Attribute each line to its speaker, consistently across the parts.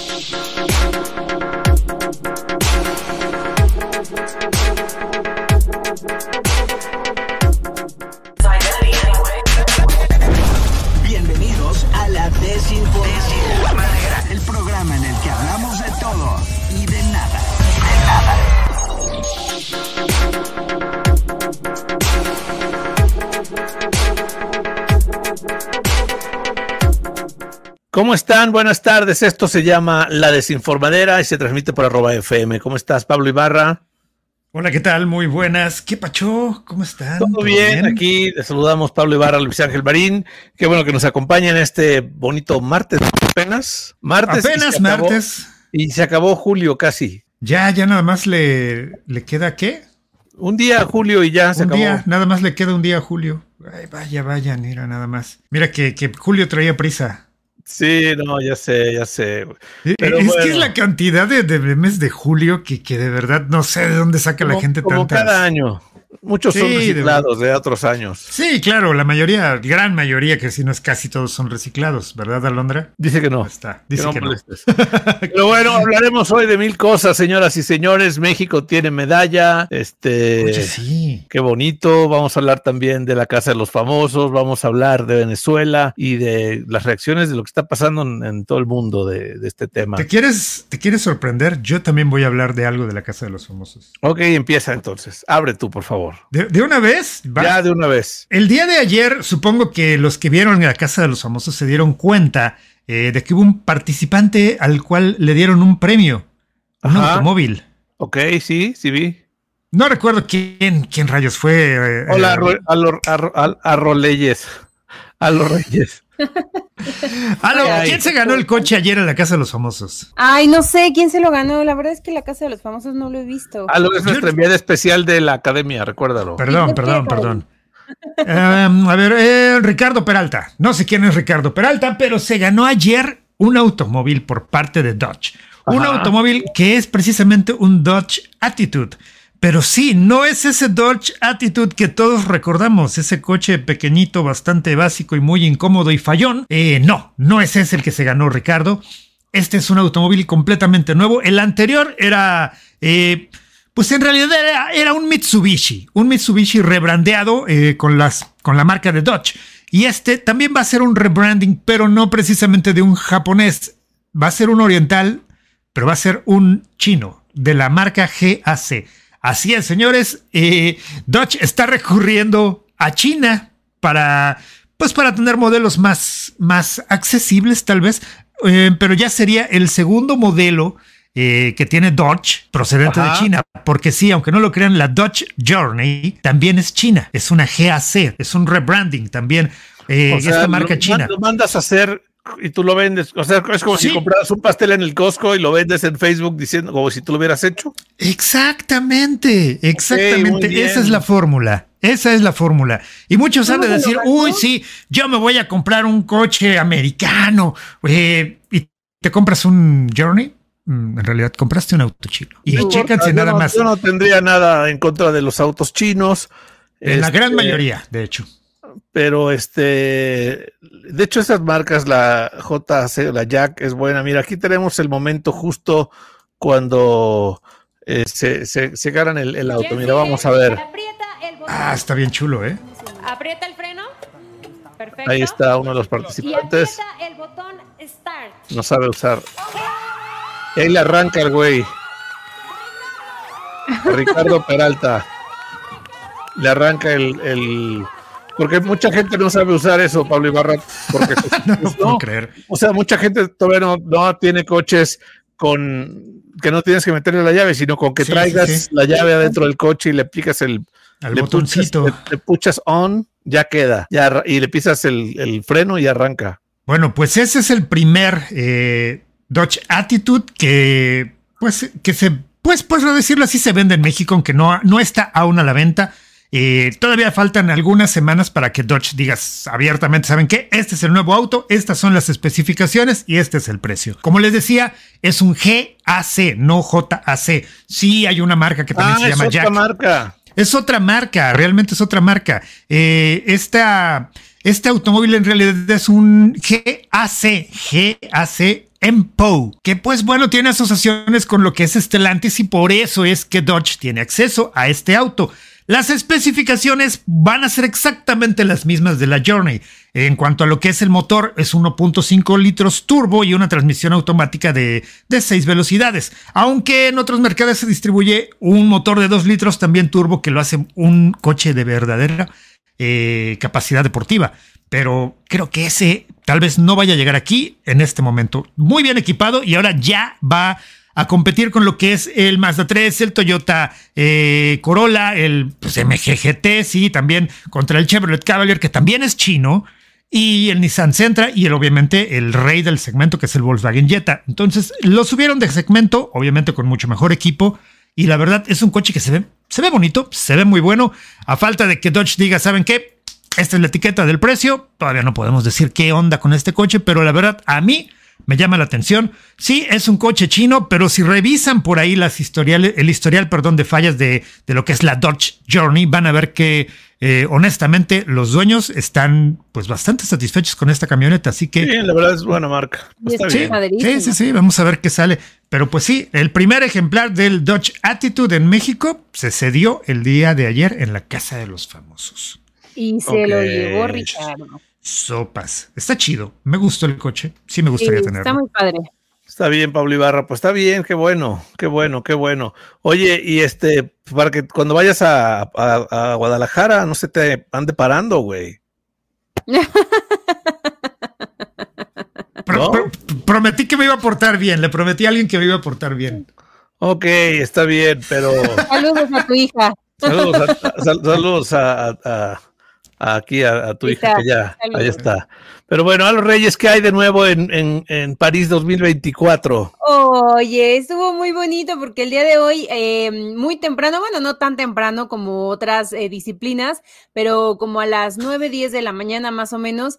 Speaker 1: Bienvenidos a la Desinformadera, el programa en el que hablamos de todo y de nada.
Speaker 2: ¿Cómo están? Buenas tardes. Esto se llama La Desinformadera y se transmite por @FM. ¿Cómo estás, Pablo Ibarra?
Speaker 3: Hola, ¿qué tal? Muy buenas. ¿Qué pacho? ¿Cómo están?
Speaker 2: ¿Todo bien? Aquí les saludamos Pablo Ibarra, Luis Ángel Marín. Qué bueno que nos acompañen este bonito martes. Apenas
Speaker 3: martes.
Speaker 2: Y se acabó julio casi.
Speaker 3: Ya nada más le queda ¿qué?
Speaker 2: Un día a julio y ya se acabó.
Speaker 3: Nada más le queda un día a Julio. Ay, vaya, mira, nada más. Mira que Julio traía prisa.
Speaker 2: Sí, no, ya sé.
Speaker 3: Pero es que es la cantidad de memes de Julio que de verdad no sé de dónde saca la gente
Speaker 2: como
Speaker 3: tantas.
Speaker 2: cada año. Muchos son reciclados de otros años.
Speaker 3: Sí, claro, la mayoría, gran mayoría, que si no es casi todos son reciclados, ¿verdad, Alondra?
Speaker 2: Dice que no.
Speaker 3: Dice que no.
Speaker 2: Pero bueno, hablaremos hoy de mil cosas, señoras y señores. México tiene medalla.
Speaker 3: Oye, sí.
Speaker 2: Qué bonito. Vamos a hablar también de la Casa de los Famosos. Vamos a hablar de Venezuela y de las reacciones de lo que está pasando en todo el mundo de este tema.
Speaker 3: ¿Te quieres sorprender? Yo también voy a hablar de algo de la Casa de los Famosos.
Speaker 2: Ok, empieza entonces. Abre tú, por favor.
Speaker 3: ¿De una vez? ¿Va?
Speaker 2: Ya, de una vez.
Speaker 3: El día de ayer, supongo que los que vieron la Casa de los Famosos se dieron cuenta de que hubo un participante al cual le dieron un premio, un automóvil.
Speaker 2: Ok, sí vi.
Speaker 3: No recuerdo quién rayos fue.
Speaker 2: Hola, a Roleyes. A los Reyes.
Speaker 3: ¿Quién se ganó el coche ayer en la Casa de los Famosos?
Speaker 4: Ay, no sé quién se lo ganó. La verdad es que la Casa de los Famosos no lo he visto.
Speaker 2: Es nuestra enviada especial de la Academia, recuérdalo.
Speaker 3: Perdón. A ver, Ricardo Peralta. No sé quién es Ricardo Peralta, pero se ganó ayer un automóvil por parte de Dodge. Un automóvil que es precisamente un Dodge Attitude. Pero sí, no es ese Dodge Attitude que todos recordamos, ese coche pequeñito, bastante básico y muy incómodo y fallón. No es ese el que se ganó Ricardo. Este es un automóvil completamente nuevo. El anterior era, pues en realidad era un Mitsubishi rebrandeado con la marca de Dodge. Y este también va a ser un rebranding, pero no precisamente de un japonés. Va a ser un oriental, pero va a ser un chino de la marca GAC. Así es, señores, Dodge está recurriendo a China para tener modelos más accesibles tal vez, pero ya sería el segundo modelo que tiene Dodge procedente de China, porque sí, aunque no lo crean, la Dodge Journey también es China, es una GAC, es un rebranding también, esta marca china.
Speaker 2: Lo mandas a hacer y tú lo vendes, o sea, es como si compraras un pastel en el Costco y lo vendes en Facebook diciendo como si tú lo hubieras hecho.
Speaker 3: Exactamente, esa es la fórmula. Y muchos han de decir, sí, yo me voy a comprar un coche americano, y te compras un Journey. En realidad compraste un auto chino. Y chéquense nada más.
Speaker 2: Yo no tendría nada en contra de los autos chinos.
Speaker 3: La gran mayoría, de hecho.
Speaker 2: Pero de hecho esas marcas, la JC, la Jack es buena. Mira, aquí tenemos el momento justo cuando se ganan el auto. Mira, vamos a ver.
Speaker 3: Está bien chulo,
Speaker 4: Aprieta el freno. Perfecto.
Speaker 2: Ahí está uno de los participantes.
Speaker 4: Y aprieta el botón Start.
Speaker 2: No sabe usar. Y ahí le arranca el güey. A Ricardo Peralta. Le arranca el porque mucha gente no sabe usar eso, Pablo Ibarra, porque
Speaker 3: no puedo creer.
Speaker 2: O sea, mucha gente todavía no tiene coches que no tienes que meterle la llave, sino con que traigas la llave adentro del coche y le aplicas el
Speaker 3: botoncito.
Speaker 2: Le puchas on, ya queda, y le pisas el freno y arranca.
Speaker 3: Bueno, pues ese es el primer Dodge Attitude que por decirlo así, se vende en México, aunque no está aún a la venta. Todavía faltan algunas semanas para que Dodge digas abiertamente, ¿saben qué? Este es el nuevo auto, estas son las especificaciones y este es el precio. Como les decía, es un GAC, no JAC. Sí hay una marca que también se llama Jack. Es otra marca, realmente es otra marca. Este automóvil en realidad es un GAC M-POW, que pues bueno, tiene asociaciones con lo que es Stellantis y por eso es que Dodge tiene acceso a este auto. Las especificaciones van a ser exactamente las mismas de la Journey. En cuanto a lo que es el motor, es 1.5 litros turbo y una transmisión automática de 6 velocidades. Aunque en otros mercados se distribuye un motor de 2 litros también turbo que lo hace un coche de verdadera capacidad deportiva. Pero creo que ese tal vez no vaya a llegar aquí en este momento. Muy bien equipado y ahora ya va a competir con lo que es el Mazda 3, el Toyota Corolla, el MG GT, sí, también contra el Chevrolet Cavalier, que también es chino, y el Nissan Sentra, y obviamente el rey del segmento, que es el Volkswagen Jetta. Entonces, lo subieron de segmento, obviamente con mucho mejor equipo, y la verdad es un coche que se ve bonito, se ve muy bueno, a falta de que Dodge diga, ¿saben qué? Esta es la etiqueta del precio, todavía no podemos decir qué onda con este coche, pero la verdad, a mí me llama la atención. Sí, es un coche chino, pero si revisan por ahí el historial de fallas de lo que es la Dodge Journey, van a ver que honestamente los dueños están pues bastante satisfechos con esta camioneta, así que...
Speaker 2: Sí, la verdad es buena marca. Está bien.
Speaker 3: Sí, vamos a ver qué sale. Pero pues sí, el primer ejemplar del Dodge Attitude en México se cedió el día de ayer en la Casa de los Famosos.
Speaker 4: Y se lo llevó Ricardo.
Speaker 3: Sopas. Está chido. Me gustó el coche. Sí me gustaría tenerlo.
Speaker 4: Está muy padre.
Speaker 2: Está bien, Pablo Ibarra. Pues está bien, qué bueno. Oye, y para que cuando vayas a Guadalajara no se te ande parando, güey.
Speaker 3: Prometí que me iba a portar bien. Le prometí a alguien que me iba a portar bien.
Speaker 2: Ok, está bien, pero...
Speaker 4: Saludos a tu hija.
Speaker 2: Saludos aquí a tu hija, que ya ahí está. Pero bueno, a los Reyes, ¿qué hay de nuevo en París 2024?
Speaker 4: Oye, estuvo muy bonito porque el día de hoy, muy temprano, bueno, no tan temprano como otras disciplinas, pero como a las 9:10 de la mañana más o menos,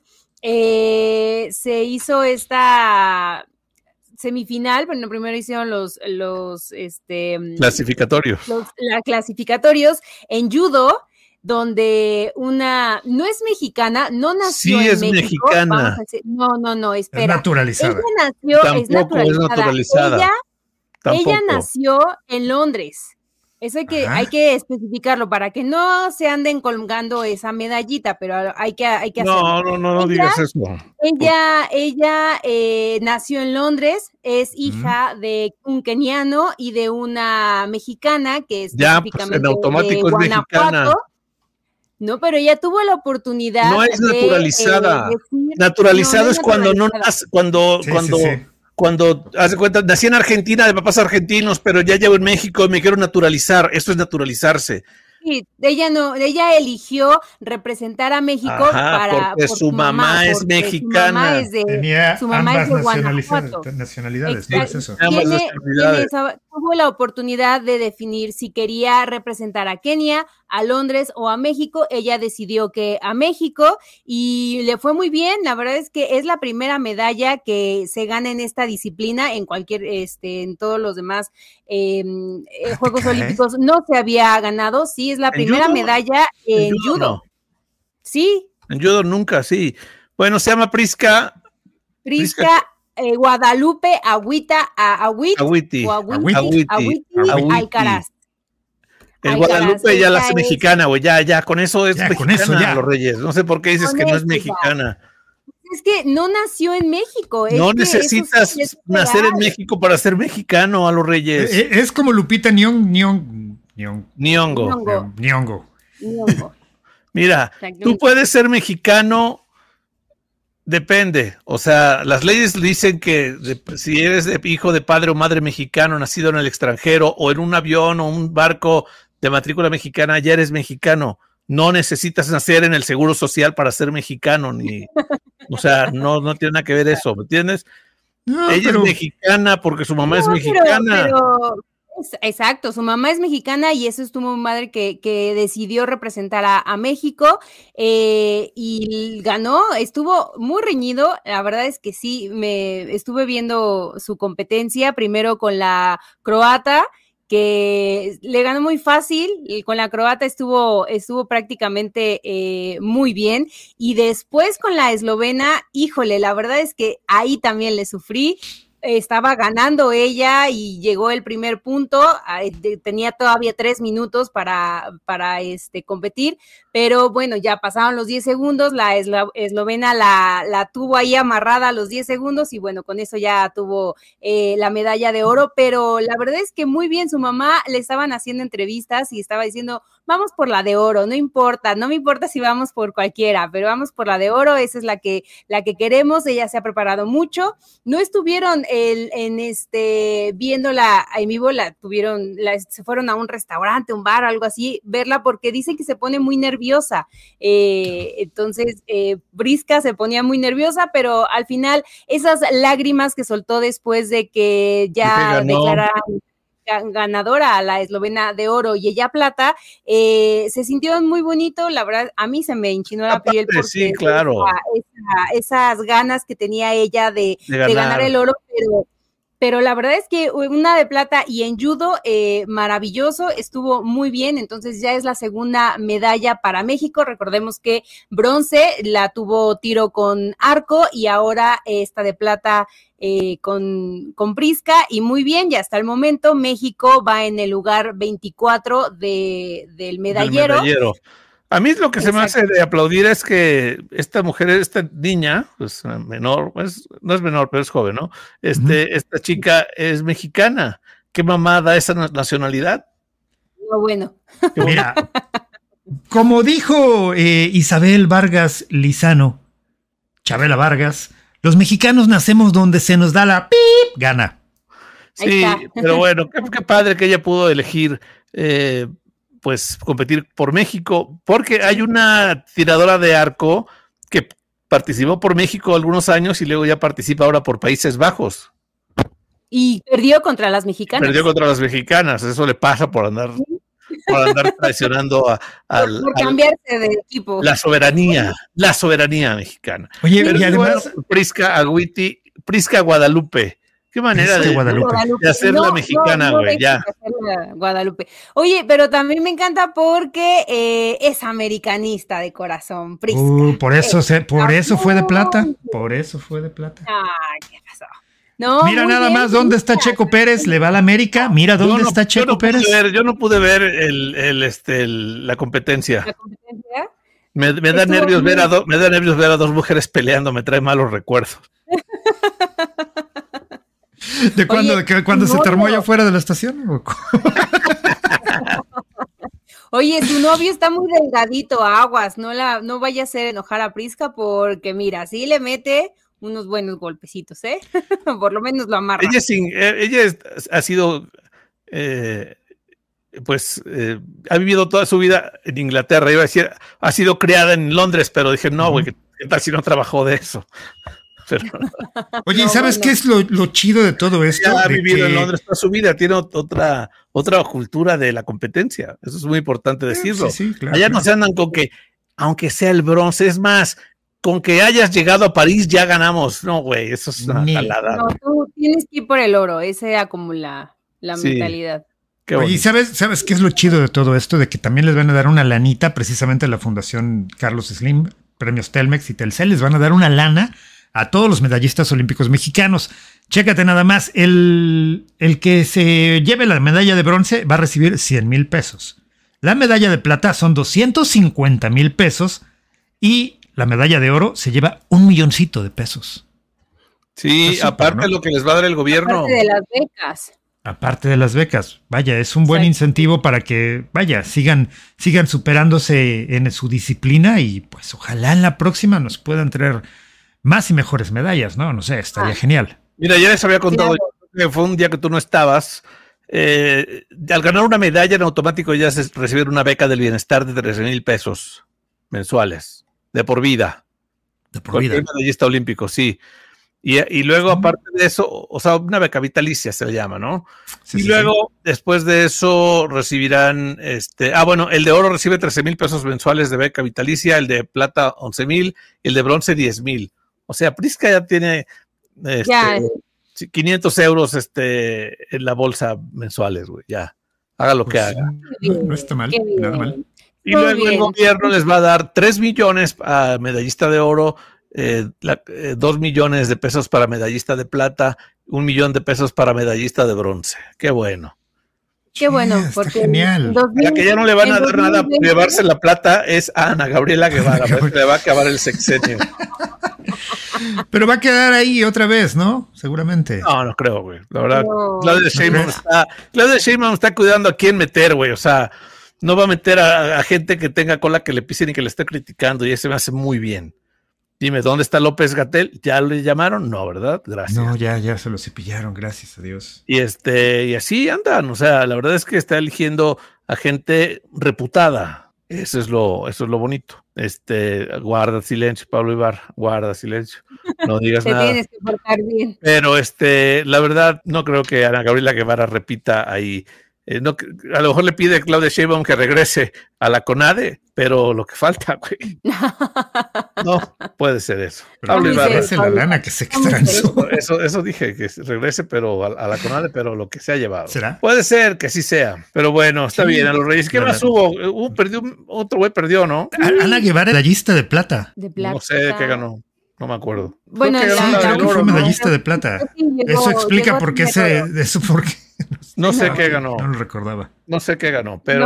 Speaker 4: se hizo esta semifinal. Bueno, primero hicieron los
Speaker 2: clasificatorios.
Speaker 4: Clasificatorios en judo, donde no es mexicana, no nació en México.
Speaker 2: Mexicana.
Speaker 4: No, espera.
Speaker 3: Es naturalizada.
Speaker 4: Ella nació, es naturalizada. Ella nació en Londres. Eso hay que especificació para que no se anden colgando esa medallita, pero hay que hacerlo.
Speaker 2: No digas eso.
Speaker 4: Ella nació en Londres, es hija de un keniano y de una mexicana que específicamente
Speaker 2: en automático
Speaker 4: de
Speaker 2: es mexicana.
Speaker 4: No, pero ella tuvo la oportunidad.
Speaker 2: No es naturalizada. Naturalizado es cuando no nace, cuando hace cuenta, nací en Argentina de papás argentinos, pero ya llevo en México y me quiero naturalizar. Esto es naturalizarse.
Speaker 4: Sí, ella eligió representar a México
Speaker 2: porque su mamá es mexicana.
Speaker 3: Su mamá es de Guanajuato. Nacionalidades, ¿qué es eso?
Speaker 4: Tuvo la oportunidad de definir si quería representar a Kenia, a Londres o a México. Ella decidió que a México y le fue muy bien. La verdad es que es la primera medalla que se gana en esta disciplina. En cualquier, en todos los demás Juegos Olímpicos no se había ganado. Sí, es la primera medalla en judo. No. Sí.
Speaker 2: En judo nunca, sí. Bueno, se llama Prisca
Speaker 4: Guadalupe Agüiti Alcaraz.
Speaker 2: El Guadalupe ya la hace mexicana, güey, ya, con eso es mexicana, con eso ya. Los Reyes. No sé por qué dices que no es mexicana.
Speaker 4: Es que no nació en México.
Speaker 2: No necesitas nacer en México para ser mexicano, a los Reyes.
Speaker 3: Es como Lupita Nyong'o.
Speaker 2: Mira, tú puedes ser mexicano. Depende, o sea, las leyes dicen que si eres hijo de padre o madre mexicano, nacido en el extranjero o en un avión o un barco de matrícula mexicana, ya eres mexicano. No necesitas nacer en el Seguro Social para ser mexicano, o sea, no tiene nada que ver eso, ¿me entiendes? Ella es mexicana porque su mamá es mexicana.
Speaker 4: Exacto, su mamá es mexicana y eso estuvo madre que decidió representar a México y ganó, estuvo muy reñido, la verdad es que sí, me estuve viendo su competencia, primero con la croata, que le ganó muy fácil, y con la croata estuvo prácticamente muy bien, y después con la eslovena, híjole, la verdad es que ahí también le sufrí. estaba ganando ella y llegó el primer punto, tenía todavía 3 minutos para competir, pero bueno, ya pasaron los 10 segundos, la eslovena la tuvo ahí amarrada a los 10 segundos y bueno, con eso ya tuvo la medalla de oro, pero la verdad es que muy bien, su mamá le estaban haciendo entrevistas y estaba diciendo, vamos por la de oro, no me importa si vamos por cualquiera, pero vamos por la de oro, esa es la que queremos, ella se ha preparado mucho, no estuvieron viéndola en vivo, se fueron a un restaurante, un bar, algo así, verla porque dicen que se pone muy nerviosa, entonces Briska se ponía muy nerviosa, pero al final esas lágrimas que soltó después de que ya declararan ganadora a la eslovena de oro y ella plata, se sintió muy bonito, la verdad, a mí se me enchinó la piel porque
Speaker 2: sí, claro.
Speaker 4: esas ganas que tenía ella de ganar el oro, pero la verdad es que una de plata y en judo, maravilloso, estuvo muy bien, entonces ya es la segunda medalla para México, recordemos que bronce la tuvo tiro con arco y ahora esta de plata con Briska, y muy bien, ya hasta el momento México va en el lugar 24 del medallero.
Speaker 2: A mí lo que se me hace de aplaudir es que esta mujer, esta niña, pues menor, pues, no es menor, pero es joven, ¿no? Esta chica es mexicana. ¿Qué mamá da esa nacionalidad?
Speaker 4: No, bueno.
Speaker 3: Mira, como dijo Isabel Vargas Lizano, Chabela Vargas, los mexicanos nacemos donde se nos da la pip gana.
Speaker 2: Sí, pero bueno, qué padre que ella pudo elegir pues competir por México, porque hay una tiradora de arco que participó por México algunos años y luego ya participa ahora por Países Bajos.
Speaker 4: Y perdió contra las mexicanas.
Speaker 2: Eso le pasa por andar traicionando
Speaker 4: por cambiarse de equipo.
Speaker 2: La soberanía mexicana.
Speaker 3: Oye, y además
Speaker 2: Prisca Guadalupe. Qué manera de hacer la mexicana, güey, ya.
Speaker 4: Guadalupe. Oye, pero también me encanta porque es americanista de corazón, Prisca.
Speaker 3: Por eso fue de plata. Por eso fue de plata.
Speaker 4: ¿Qué pasó? No,
Speaker 3: mira nada más dónde está Checo Pérez, le va a la América. Mira dónde está Checo Pérez.
Speaker 2: Yo no pude ver la competencia. ¿La competencia? Me da nervios ver a dos mujeres peleando, me trae malos recuerdos.
Speaker 3: ¿De cuando se te armó allá afuera de la estación?
Speaker 4: Oye, tu novio está muy delgadito, aguas, no vaya a hacer enojar a Prisca porque mira, sí le mete unos buenos golpecitos, por lo menos lo amarra.
Speaker 2: Ella ha sido, ha vivido toda su vida en Inglaterra, iba a decir, ha sido criada en Londres, pero dije, no, güey, ¿qué tal si no trabajó de eso? Pero...
Speaker 3: Oye, ¿sabes qué es lo chido de todo esto?
Speaker 2: Ya ha vivido en Londres toda su vida, tiene otra cultura de la competencia, eso es muy importante decirlo.
Speaker 3: Sí, claro,
Speaker 2: allá no se andan con que, aunque sea el bronce, es más, con que hayas llegado a París ya ganamos. No, güey, eso es una jalada.
Speaker 4: No, tú tienes que ir por el oro, ese era como la mentalidad.
Speaker 3: Oye, ¿sabes qué es lo chido de todo esto? De que también les van a dar una lanita, precisamente a la Fundación Carlos Slim, Premios Telmex y Telcel, les van a dar una lana a todos los medallistas olímpicos mexicanos. Chécate nada más, el que se lleve la medalla de bronce va a recibir 100,000 pesos. La medalla de plata son 250,000 pesos y la medalla de oro se lleva 1,000,000 de pesos.
Speaker 2: Sí, aparte de lo que les va a dar el gobierno.
Speaker 4: Aparte de las becas.
Speaker 3: Aparte de las becas. Vaya, es un buen incentivo para que, sigan superándose en su disciplina y pues ojalá en la próxima nos puedan traer más y mejores medallas, ¿no? No sé, estaría genial.
Speaker 2: Mira, ya les había contado que fue un día que tú no estabas. Al ganar una medalla en automático ya se recibir una beca del bienestar de 13,000 pesos mensuales, de por vida.
Speaker 3: De por vida.
Speaker 2: Cualquier medallista olímpico, sí. Y luego, aparte de eso, o sea, una beca vitalicia se le llama, ¿no? Y luego, después de eso, recibirán, el de oro recibe 13,000 pesos mensuales de beca vitalicia, el de plata 11,000 y el de bronce 10,000. O sea, Prisca ya tiene 500 euros en la bolsa mensuales, güey, ya. Haga lo que haga.
Speaker 3: No está mal, nada mal.
Speaker 2: Y luego el gobierno les va a dar 3 millones a medallista de oro, 2 millones de pesos para medallista de plata, 1 millón de pesos para medallista de bronce. Qué bueno.
Speaker 4: Qué bueno,
Speaker 3: Está
Speaker 4: porque
Speaker 3: genial.
Speaker 2: La que ya no le van a dar nada por llevarse la plata es a Ana Gabriela Guevara, le va a acabar el sexenio.
Speaker 3: Pero va a quedar ahí otra vez, ¿no? Seguramente.
Speaker 2: No creo, güey. La verdad,
Speaker 4: No.
Speaker 2: Claudia Sheinbaum está cuidando a quién meter, güey. O sea, no va a meter a gente que tenga cola que le pisen y que le esté criticando, y eso me hace muy bien. Dime, ¿dónde está López-Gatell? ¿Ya le llamaron? No, ¿verdad? Gracias.
Speaker 3: No, ya se lo cepillaron, gracias a Dios.
Speaker 2: Y y así andan, o sea, la verdad es que está eligiendo a gente reputada. Eso es lo bonito. Guarda silencio, Pablo Ibarra, guarda silencio. No digas nada.
Speaker 4: Te tienes que portar bien.
Speaker 2: Pero la verdad, no creo que Ana Gabriela Guevara repita ahí. No, a lo mejor le pide a Claudia Sheinbaum que regrese a la CONADE, pero lo que falta, güey. No, puede ser eso.
Speaker 3: Pero
Speaker 2: Pablo Ibarra.
Speaker 3: regrese la lana que se transó.
Speaker 2: Eso dije, que regrese, pero a la CONADE, pero lo que se ha llevado.
Speaker 3: ¿Será?
Speaker 2: Puede ser que sí sea, pero bueno, está bien. A los Reyes, ¿qué más hubo? Otro güey perdió, ¿no?
Speaker 3: Ana Guevara, medallista de plata.
Speaker 4: De plata.
Speaker 2: No sé qué ganó, no me acuerdo.
Speaker 4: Bueno,
Speaker 2: Creo que ganó
Speaker 3: Creo que fue
Speaker 2: ¿no?
Speaker 3: medallista de plata. Eso explica por qué
Speaker 2: No sé qué ganó.
Speaker 3: No lo recordaba.
Speaker 2: No sé qué ganó, pero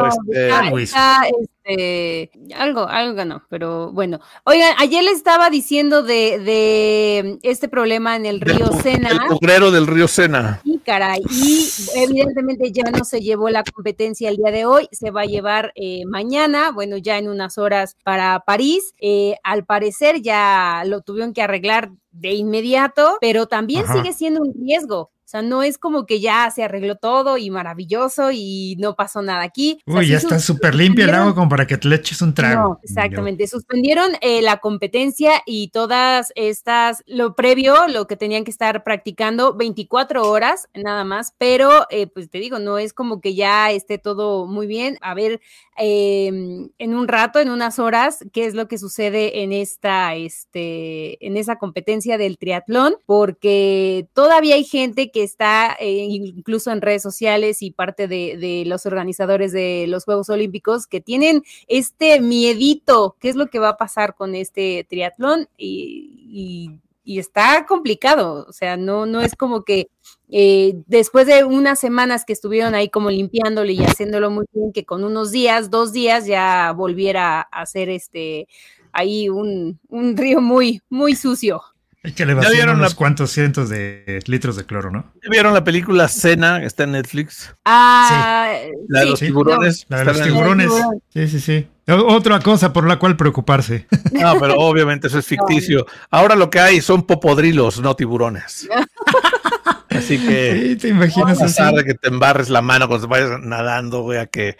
Speaker 4: algo ganó, pero bueno. Oigan, ayer le estaba diciendo de este problema en el río Sena.
Speaker 2: El mugrero del río Sena.
Speaker 4: Sí, caray, y evidentemente ya no se llevó la competencia el día de hoy, se va a llevar mañana, bueno, ya en unas horas para París. Al parecer ya lo tuvieron que arreglar de inmediato, pero también sigue siendo un riesgo. O sea, no es como que ya se arregló todo y maravilloso y no pasó nada aquí. O sea,
Speaker 3: ya está súper limpia el agua como para que te le eches un trago.
Speaker 4: No, exactamente. Suspendieron la competencia y todas estas, lo previo, lo que tenían que estar practicando 24 horas nada más, pero pues te digo, no es como que ya esté todo muy bien. A ver, en un rato, en unas horas, qué es lo que sucede en esa competencia del triatlón, porque todavía hay gente que está incluso en redes sociales y parte de los organizadores de los Juegos Olímpicos que tienen este miedito, qué es lo que va a pasar con este triatlón y está complicado, o sea, no es como que después de unas semanas que estuvieron ahí como limpiándolo y haciéndolo muy bien, que con unos días, 2 días ya volviera a hacer ahí un río muy, muy sucio.
Speaker 3: Hay que le vacían unos cuantos cientos de litros de cloro, ¿no?
Speaker 2: ¿Vieron la película Cena, que está en Netflix?
Speaker 3: La
Speaker 2: de los tiburones.
Speaker 3: La de los tiburones. Sí. Otra cosa por la cual preocuparse.
Speaker 2: No, pero obviamente eso es ficticio. Ahora lo que hay son popodrilos, no tiburones. Así que
Speaker 3: sí, te imaginas
Speaker 2: a pasar
Speaker 3: así.
Speaker 2: de que te embarres la mano cuando vayas nadando, güey, a que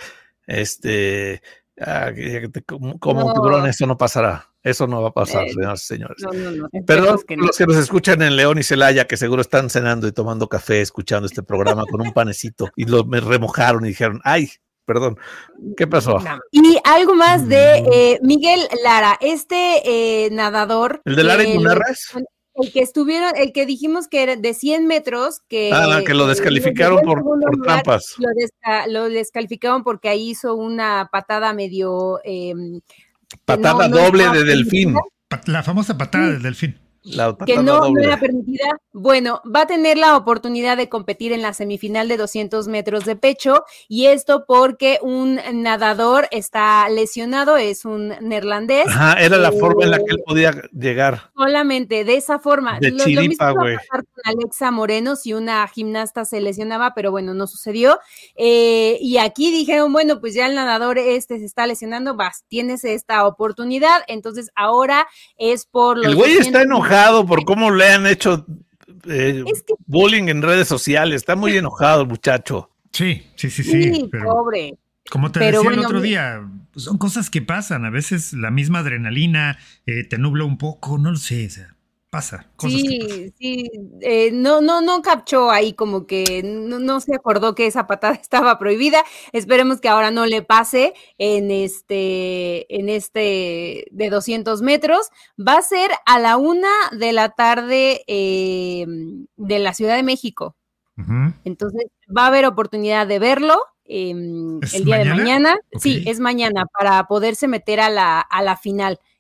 Speaker 2: como un tiburón, eso no pasará. Eso no va a pasar, señoras y señores.
Speaker 4: No.
Speaker 2: Perdón los que nos escuchan en León y Celaya, que seguro están cenando y tomando café, escuchando este programa con un panecito, y me remojaron y dijeron, ay, perdón, ¿qué pasó?
Speaker 4: Y algo más de Miguel Lara, nadador.
Speaker 2: ¿El de Lara y Munarres?
Speaker 4: El que dijimos que era de 100 metros, que
Speaker 2: lo descalificaron por trampas.
Speaker 4: Lo descalificaron porque ahí hizo una patada medio...
Speaker 2: patada doble de delfín.
Speaker 3: La famosa patada del delfín.
Speaker 4: Que no era permitida. Bueno, va a tener la oportunidad de competir en la semifinal de 200 metros de pecho, y esto porque un nadador está lesionado, es un neerlandés.
Speaker 2: Era la forma en la que él podía llegar.
Speaker 4: Solamente de esa forma.
Speaker 2: De chiripa, güey.
Speaker 4: Lo mismo va a pasar con Alexa Moreno si una gimnasta se lesionaba, pero bueno, no sucedió. Y aquí dijeron, bueno, pues ya el nadador se está lesionando, tienes esta oportunidad, entonces ahora es por los...
Speaker 2: El güey está enojado por cómo le han hecho bullying en redes sociales. Está muy enojado el muchacho.
Speaker 3: Sí.
Speaker 4: Pero, pobre.
Speaker 3: Como te decía el otro día, son cosas que pasan. A veces la misma adrenalina te nubla un poco, no lo sé, o sea, pasa. Cosas que pasan.
Speaker 4: Sí. No captó ahí, como que no se acordó que esa patada estaba prohibida. Esperemos que ahora no le pase en este de 200 metros. Va a ser a la 1:00 p.m. de la Ciudad de México.
Speaker 3: Uh-huh.
Speaker 4: Entonces va a haber oportunidad de verlo el día de mañana. Okay. Sí, es mañana para poderse meter a la final.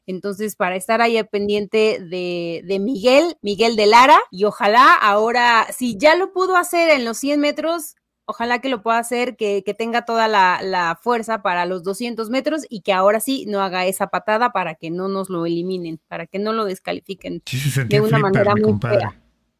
Speaker 4: Entonces, para estar ahí al pendiente de Miguel de Lara, y ojalá ahora, si ya lo pudo hacer en los 100 metros, ojalá que lo pueda hacer, que tenga toda la fuerza para los 200 metros y que ahora sí no haga esa patada para que no nos lo eliminen, para que no lo descalifiquen de una manera muy fea.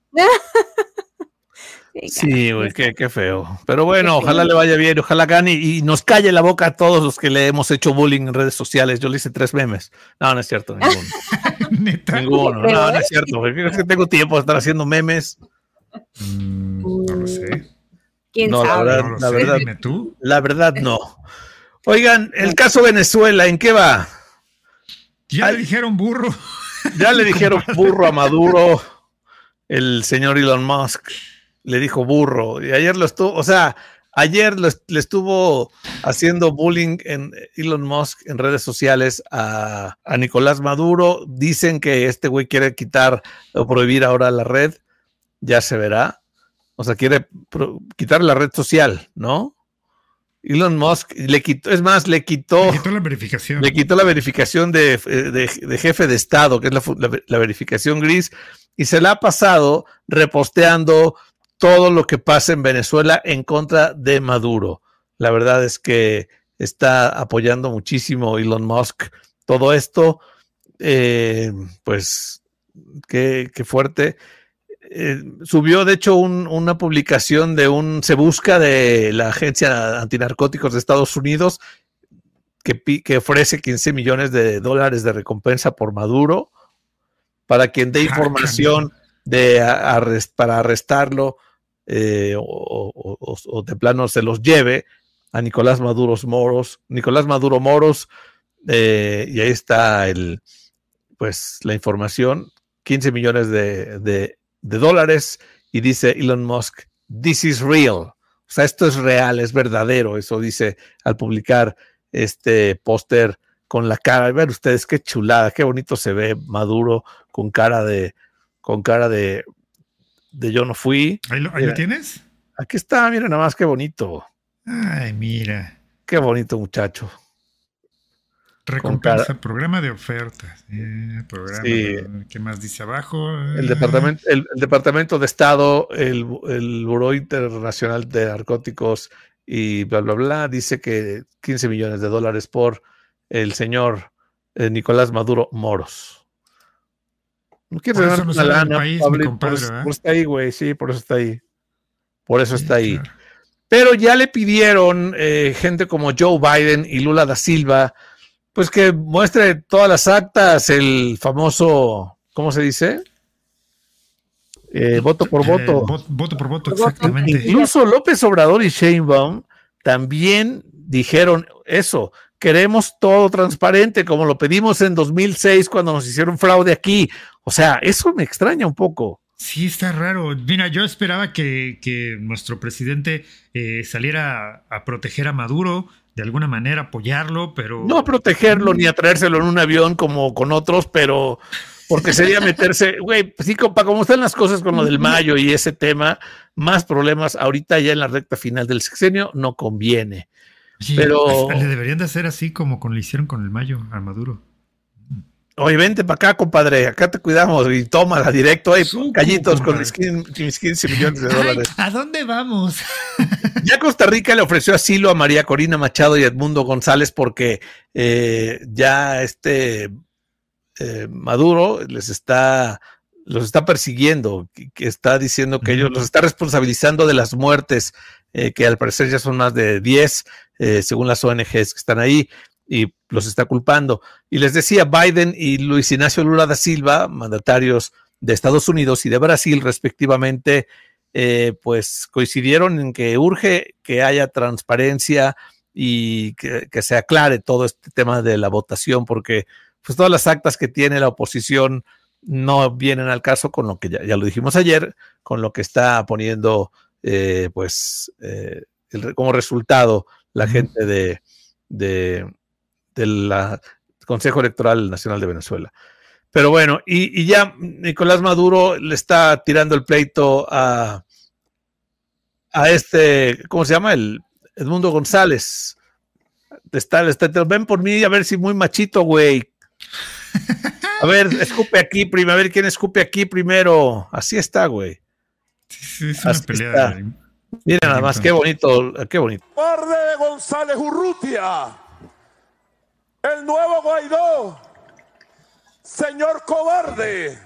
Speaker 2: Sí, güey, qué feo. Pero bueno, ojalá le vaya bien, ojalá gane y nos calle la boca a todos los que le hemos hecho bullying en redes sociales. Yo le hice 3 memes. No es cierto, ninguno. Ninguno, no es cierto. ¿Crees que tengo tiempo de estar haciendo memes?
Speaker 3: No lo sé.
Speaker 4: ¿Quién
Speaker 2: sabe? La verdad no. Oigan, el caso Venezuela, ¿en qué va?
Speaker 3: Ya le dijeron burro.
Speaker 2: Ya le dijeron burro a Maduro. El señor Elon Musk le dijo burro. Y ayer le estuvo haciendo bullying en Elon Musk en redes sociales a Nicolás Maduro. Dicen que este güey quiere quitar o prohibir ahora la red. Ya se verá. O sea, quiere quitar la red social, ¿no? Elon Musk le quitó
Speaker 3: la verificación.
Speaker 2: Le quitó la verificación de jefe de Estado, que es la verificación gris, y se la ha pasado reposteando todo lo que pasa en Venezuela en contra de Maduro. La verdad es que está apoyando muchísimo Elon Musk todo esto. Pues qué fuerte. Subió de hecho una publicación de Se Busca de la Agencia Antinarcóticos de Estados Unidos que ofrece $15 millones de recompensa por Maduro para quien dé información para arrestarlo o de plano se los lleve a Nicolás Maduro Moros, y ahí está la información, $15 millones de dólares, y dice Elon Musk, this is real, o sea, esto es real, es verdadero, eso dice al publicar este póster con la cara. Vean ustedes qué chulada, qué bonito se ve Maduro con cara de yo no fui.
Speaker 3: ¿Ahí lo tienes?
Speaker 2: Aquí está, mira nada más qué bonito.
Speaker 3: Ay, mira.
Speaker 2: Qué bonito muchacho.
Speaker 3: Recompensa, programa de ofertas. Sí. ¿Qué más dice abajo?
Speaker 2: El Departamento de Estado, el Buró Internacional de Narcóticos y bla, bla, bla, dice que $15 millones de dólares por el señor Nicolás Maduro Moros. No quiere ganar una lana, por eso está ahí, güey, sí, por eso está ahí. Por eso está ahí. Claro. Pero ya le pidieron gente como Joe Biden y Lula da Silva, pues que muestre todas las actas, el famoso, ¿cómo se dice? Voto por voto.
Speaker 3: Voto por voto, exactamente.
Speaker 2: Incluso López Obrador y Sheinbaum también dijeron eso. Queremos todo transparente, como lo pedimos en 2006 cuando nos hicieron fraude aquí. O sea, eso me extraña un poco.
Speaker 3: Sí, está raro. Mira, yo esperaba que nuestro presidente saliera a proteger a Maduro, de alguna manera apoyarlo, pero...
Speaker 2: No a protegerlo ni a traérselo en un avión como con otros, pero porque sería meterse... Güey, sí, como están las cosas con lo del Mayo y ese tema, más problemas ahorita ya en la recta final del sexenio no conviene.
Speaker 3: Sí,
Speaker 2: pero
Speaker 3: le deberían de hacer así como lo hicieron con el Mayo a Maduro.
Speaker 2: Oye, vente para acá, compadre, acá te cuidamos y tómala directo, callitos con mis 15 millones de dólares.
Speaker 3: Ay, ¿a dónde vamos?
Speaker 2: Ya Costa Rica le ofreció asilo a María Corina Machado y Edmundo González porque ya Maduro los está persiguiendo, que está diciendo que ellos los está responsabilizando de las muertes, que al parecer ya son más de 10, según las ONGs que están ahí, y los está culpando. Y les decía, Biden y Luis Ignacio Lula da Silva, mandatarios de Estados Unidos y de Brasil respectivamente, pues coincidieron en que urge que haya transparencia y que se aclare todo este tema de la votación, porque pues todas las actas que tiene la oposición no vienen al caso con lo que ya lo dijimos ayer, con lo que está poniendo como resultado la gente del Consejo Electoral Nacional de Venezuela. Pero bueno, y ya Nicolás Maduro le está tirando el pleito a ¿cómo se llama? El Edmundo González. Ven por mí a ver si muy machito, güey. A ver, escupe aquí primero, a ver quién escupe aquí primero. Así está, güey.
Speaker 3: Sí, es una
Speaker 2: Así
Speaker 3: pelea.
Speaker 2: está. Mira nada más, qué bonito, qué bonito.
Speaker 5: Cobarde González Urrutia, el nuevo Guaidó, señor cobarde,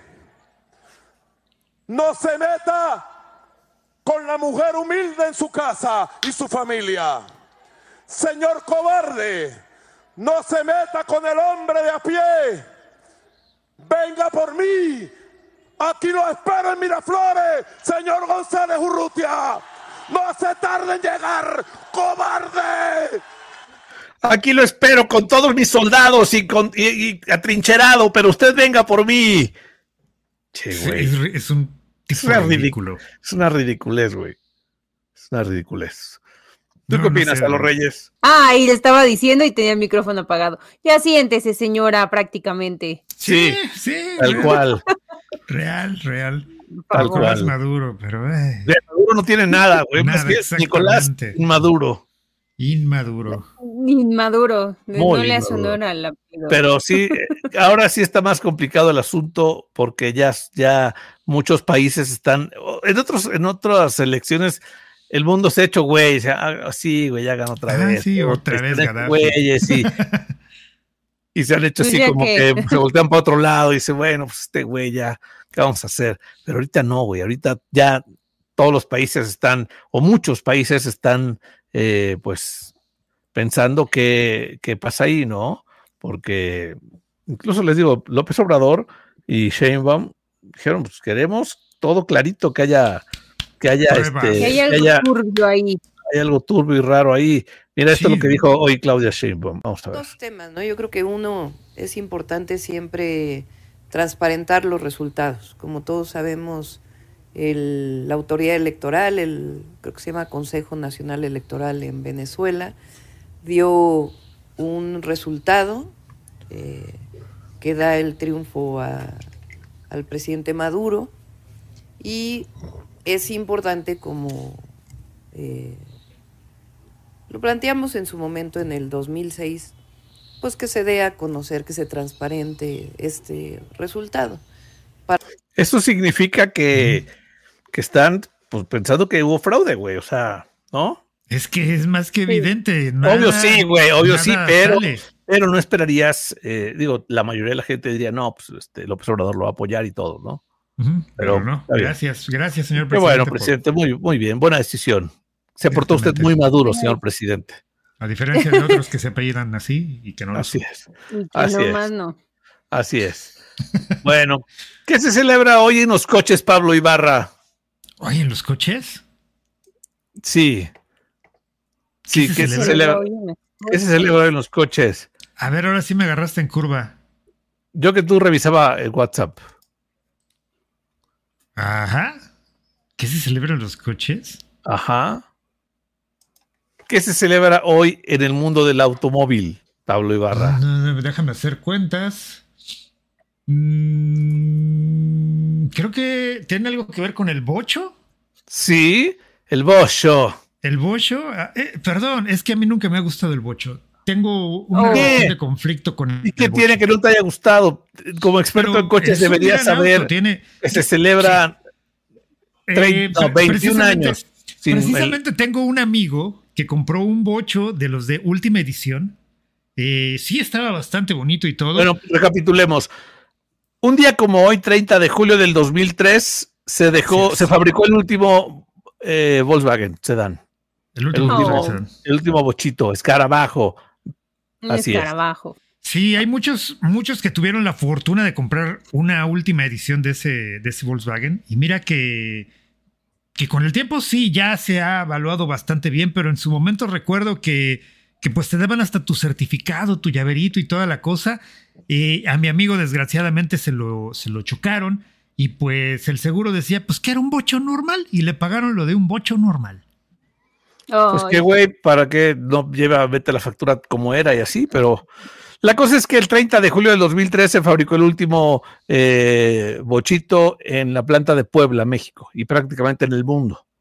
Speaker 5: no se meta con la mujer humilde en su casa y su familia. Señor cobarde, no se meta con el hombre de a pie. Venga por mí. Aquí lo espero en Miraflores, señor González Urrutia. No se tarde en llegar, cobarde.
Speaker 2: Aquí lo espero con todos mis soldados y atrincherado, pero usted venga por mí. Che, güey.
Speaker 3: Es un tipo ridículo.
Speaker 2: Es una ridiculez, güey. Es una ridiculez. ¿Tú qué opinas,
Speaker 3: sé,
Speaker 2: a los Reyes?
Speaker 4: Y le estaba diciendo y tenía el micrófono apagado. Ya siéntese, señora, prácticamente.
Speaker 3: Sí,
Speaker 2: tal cual.
Speaker 3: Real.
Speaker 2: Tal cual.
Speaker 3: Nicolás Maduro, pero...
Speaker 2: De Maduro no tiene nada, güey.
Speaker 3: Nada,
Speaker 2: Es Nicolás Maduro.
Speaker 3: Inmaduro.
Speaker 4: Inmaduro.
Speaker 2: Muy
Speaker 4: no le hace
Speaker 2: inmaduro.
Speaker 4: honor al apellido.
Speaker 2: Pero sí, ahora sí está más complicado el asunto porque ya muchos países están... En otras elecciones el mundo se ha hecho güey. O sea, sí, güey, ya ganó otra vez.
Speaker 3: Sí, otra vez
Speaker 2: Gaddafi.
Speaker 3: Gaddafi.
Speaker 2: Güeyes, sí. Y se han hecho así
Speaker 4: Ya
Speaker 2: como
Speaker 4: que-
Speaker 2: que se voltean para otro lado y dice, bueno, pues este güey ya, ¿qué vamos a hacer? Pero ahorita no, güey, ahorita ya todos los países están, o muchos países están, pues, pensando qué pasa ahí, ¿no? Porque incluso les digo, López Obrador y Sheinbaum dijeron, pues queremos todo clarito, que haya
Speaker 3: Pruebas.
Speaker 4: Que hay algo turbio ahí.
Speaker 2: hay algo turbio y raro ahí. Mira, esto
Speaker 3: Sí.
Speaker 2: es lo que dijo hoy Claudia Sheinbaum. Vamos a ver.
Speaker 6: Dos temas, ¿no? Yo creo que uno es importante siempre transparentar los resultados. Como todos sabemos, la autoridad electoral, creo que se llama Consejo Nacional Electoral en Venezuela, dio un resultado que da el triunfo al presidente Maduro, y es importante, como lo planteamos en su momento en el 2006, pues que se dé a conocer, que se transparente este resultado.
Speaker 2: Eso significa que están pues, pensando que hubo fraude, güey, o sea, ¿no?
Speaker 3: Es que es más que evidente.
Speaker 2: Obvio sí, güey, obvio sí, pero
Speaker 3: sale.
Speaker 2: no esperarías, digo, la mayoría de la gente diría, no, pues López Obrador lo va a apoyar y todo, ¿no?
Speaker 3: Pero
Speaker 2: Pero
Speaker 3: no.
Speaker 2: está bien.
Speaker 3: Gracias, señor
Speaker 2: Qué
Speaker 3: presidente.
Speaker 2: bueno, presidente, muy bien, buena decisión. Se portó usted muy maduro, señor presidente.
Speaker 3: A diferencia de otros que se apellidan así y que no lo
Speaker 2: Así
Speaker 3: son.
Speaker 2: es,
Speaker 4: Y que
Speaker 2: Así
Speaker 4: nomás
Speaker 2: es.
Speaker 4: no.
Speaker 2: así es. Bueno, ¿qué se celebra hoy en los coches, Pablo Ibarra?
Speaker 3: Oye, ¿en los coches?
Speaker 2: Sí. Sí,
Speaker 3: ¿Qué se
Speaker 2: ¿qué se
Speaker 3: celebra?
Speaker 2: celebra? ¿Qué se celebra hoy en los coches?
Speaker 3: A ver, ahora sí me agarraste en curva.
Speaker 2: Yo que tú revisaba el WhatsApp.
Speaker 3: Ajá. ¿Qué se celebra en los coches?
Speaker 2: Ajá. ¿Qué se celebra hoy en el mundo del automóvil, Pablo Ibarra?
Speaker 3: Déjame hacer cuentas. Creo que tiene algo que ver con el bocho.
Speaker 2: Sí, el Bocho.
Speaker 3: ¿El bocho? Perdón, es que a mí nunca me ha gustado el bocho. Tengo una
Speaker 2: ¿Qué?
Speaker 3: relación de conflicto con
Speaker 2: ¿Y qué
Speaker 3: el
Speaker 2: tiene
Speaker 3: bocho.
Speaker 2: que no te haya gustado? Como experto
Speaker 3: Pero
Speaker 2: en coches
Speaker 3: es un
Speaker 2: deberías
Speaker 3: gran
Speaker 2: saber
Speaker 3: auto, tiene-
Speaker 2: que se celebra 21
Speaker 3: precisamente-
Speaker 2: años. sin
Speaker 3: Precisamente tengo un amigo que compró un bocho de los de última edición. Sí estaba bastante bonito y todo.
Speaker 2: Bueno, recapitulemos. Un día como hoy, 30 de julio del 2003, se fabricó el último Volkswagen Sedán.
Speaker 3: el último.
Speaker 2: último. El último bochito, escarabajo.
Speaker 4: Un
Speaker 2: Así es.
Speaker 4: escarabajo.
Speaker 3: Sí, hay muchos que tuvieron la fortuna de comprar una última edición de ese Volkswagen. Y mira que con el tiempo sí ya se ha evaluado bastante bien, pero en su momento recuerdo que pues te daban hasta tu certificado, tu llaverito y toda la cosa. A mi amigo desgraciadamente se lo chocaron y pues el seguro decía pues que era un bocho normal y le pagaron lo de un bocho normal.
Speaker 2: Pues qué güey, para que no vete la factura como era y así, pero la cosa es que el 30 de julio del 2003 se fabricó el último bochito en la planta de Puebla, México, y prácticamente en el mundo,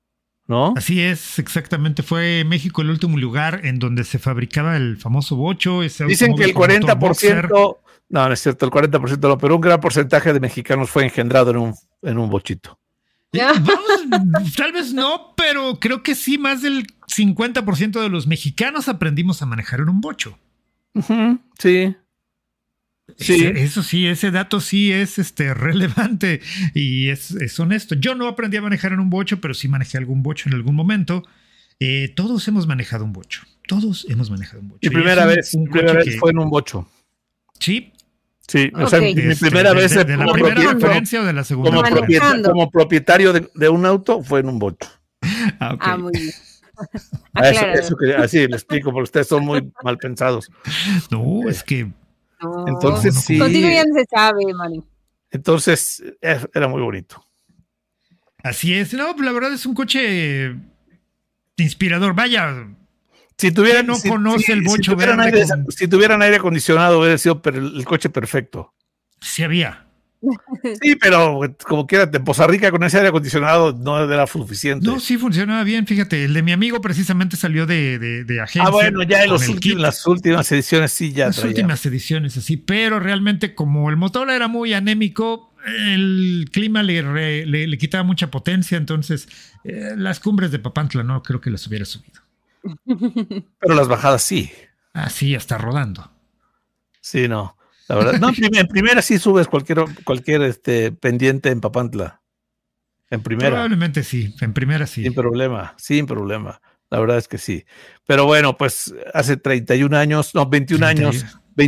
Speaker 2: ¿no?
Speaker 3: Así es, exactamente. Fue México el último lugar en donde se fabricaba el famoso bocho.
Speaker 2: Dicen que el 40%, no es cierto, el 40% no, pero un gran porcentaje de mexicanos fue engendrado en un bochito.
Speaker 3: Vamos, tal vez no, pero creo que sí, más del 50% de los mexicanos aprendimos a manejar en un bocho.
Speaker 2: Sí. Sí.
Speaker 3: Eso sí, ese dato sí es relevante y es honesto. Yo no aprendí a manejar en un bocho, pero sí manejé algún bocho en algún momento. Todos hemos manejado un bocho. Todos hemos manejado un bocho.
Speaker 2: Mi primera vez fue en un bocho.
Speaker 3: ¿Sí?
Speaker 2: Sí, o sea, mi primera vez
Speaker 3: ¿De la primera referencia o de la segunda?
Speaker 2: Como propietario de un auto fue en un bocho.
Speaker 3: Okay.
Speaker 4: Muy bien.
Speaker 2: Así le explico, porque ustedes son muy mal pensados.
Speaker 3: No, es que...
Speaker 2: Entonces sí.
Speaker 4: Contigo ya no se sabe, Mari.
Speaker 2: Entonces era muy bonito.
Speaker 3: Así es. No, la verdad es un coche inspirador. Vaya.
Speaker 2: Si
Speaker 3: conoce el bocho
Speaker 2: verde. Si tuvieran aire acondicionado, hubiera sido el coche perfecto.
Speaker 3: Sí había.
Speaker 2: Sí, pero como quiera, de Poza Rica con ese aire acondicionado no era suficiente.
Speaker 3: No, sí funcionaba bien, fíjate. El de mi amigo precisamente salió de agencia.
Speaker 2: Bueno, ya en las últimas ediciones sí ya
Speaker 3: traía. Las últimas ediciones así, pero realmente como el motor era muy anémico, el clima le quitaba mucha potencia, entonces las cumbres de Papantla no creo que las hubiera subido.
Speaker 2: Pero las bajadas sí.
Speaker 3: Ah, sí, hasta rodando.
Speaker 2: Sí, no. La verdad, no, en primera sí subes cualquier pendiente en Papantla. En primera.
Speaker 3: Probablemente sí, en primera sí.
Speaker 2: Sin problema. La verdad es que sí. Pero bueno, pues hace 21 años. 21 años.
Speaker 3: Y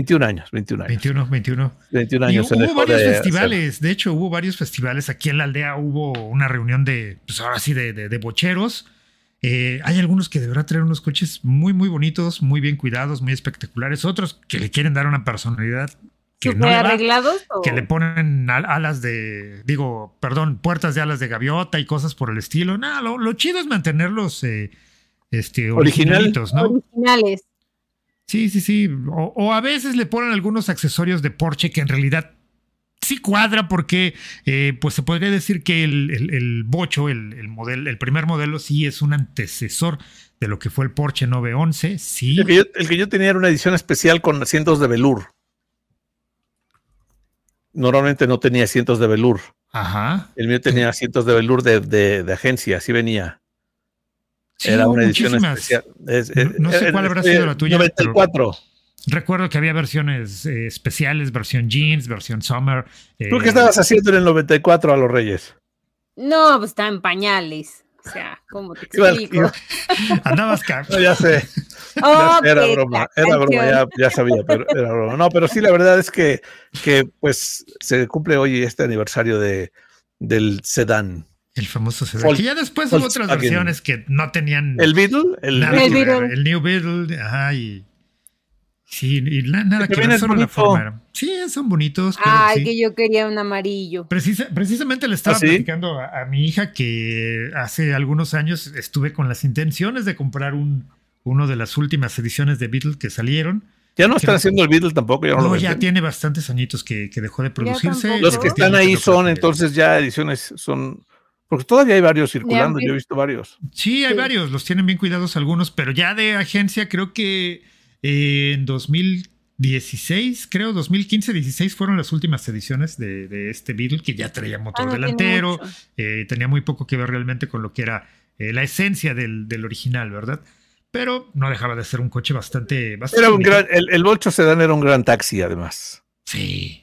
Speaker 3: hubo varios festivales, de hecho hubo varios festivales. Aquí en la aldea hubo una reunión pues ahora sí, de bocheros. Hay algunos que de verdad traen unos coches muy, muy bonitos, muy bien cuidados, muy espectaculares. Otros que le quieren dar una personalidad que no le
Speaker 4: arreglados,
Speaker 3: que le ponen puertas de alas de gaviota y cosas por el estilo. No, lo chido es mantenerlos originalitos, ¿no?
Speaker 4: Originales.
Speaker 3: Sí. O a veces le ponen algunos accesorios de Porsche que en realidad sí cuadra porque pues se podría decir que el bocho, el primer modelo sí es un antecesor de lo que fue el Porsche 911, sí.
Speaker 2: El que yo tenía era una edición especial con asientos de velour. Normalmente no tenía asientos de velour.
Speaker 3: Ajá.
Speaker 2: El mío tenía asientos de velour de agencia, así venía.
Speaker 3: Sí,
Speaker 2: era una edición especial.
Speaker 3: No sé cuál habrá sido la tuya.
Speaker 2: 94.
Speaker 3: Recuerdo que había versiones especiales, versión jeans, versión summer.
Speaker 2: ¿Tú qué estabas haciendo en el 94 a los Reyes?
Speaker 4: No, pues estaba en pañales. O sea, ¿cómo te explico?
Speaker 3: Andabas
Speaker 2: no, ya sé. Era broma, ya sabía, pero era broma. No, pero sí, la verdad es que pues se cumple hoy este aniversario del sedán.
Speaker 3: El famoso sedán. Que ya después hubo otras versiones que no tenían.
Speaker 2: ¿El Beetle?
Speaker 3: El New Beetle, ajá, y sí, y nada que ver, solo la forma. Sí, son bonitos.
Speaker 4: Ay,
Speaker 3: sí.
Speaker 4: que yo quería un amarillo.
Speaker 3: Precisamente le estaba platicando a mi hija que hace algunos años estuve con las intenciones de comprar uno de las últimas ediciones de Beetle que salieron.
Speaker 2: Ya no están haciendo el Beetle tampoco.
Speaker 3: Ya tiene bastantes añitos que dejó de producirse.
Speaker 2: Los que están ahí son entonces ya ediciones, porque todavía hay varios circulando, yo he visto varios.
Speaker 3: Sí, hay varios, los tienen bien cuidados algunos, pero ya de agencia creo que en 2016, 2015-16 fueron las últimas ediciones de este Beetle, que ya traía motor delantero, tenía muy poco que ver realmente con lo que era la esencia del original, ¿verdad? Pero no dejaba de ser un coche bastante
Speaker 2: era un gran, el Bolcho Sedán era un gran taxi, además.
Speaker 3: Sí.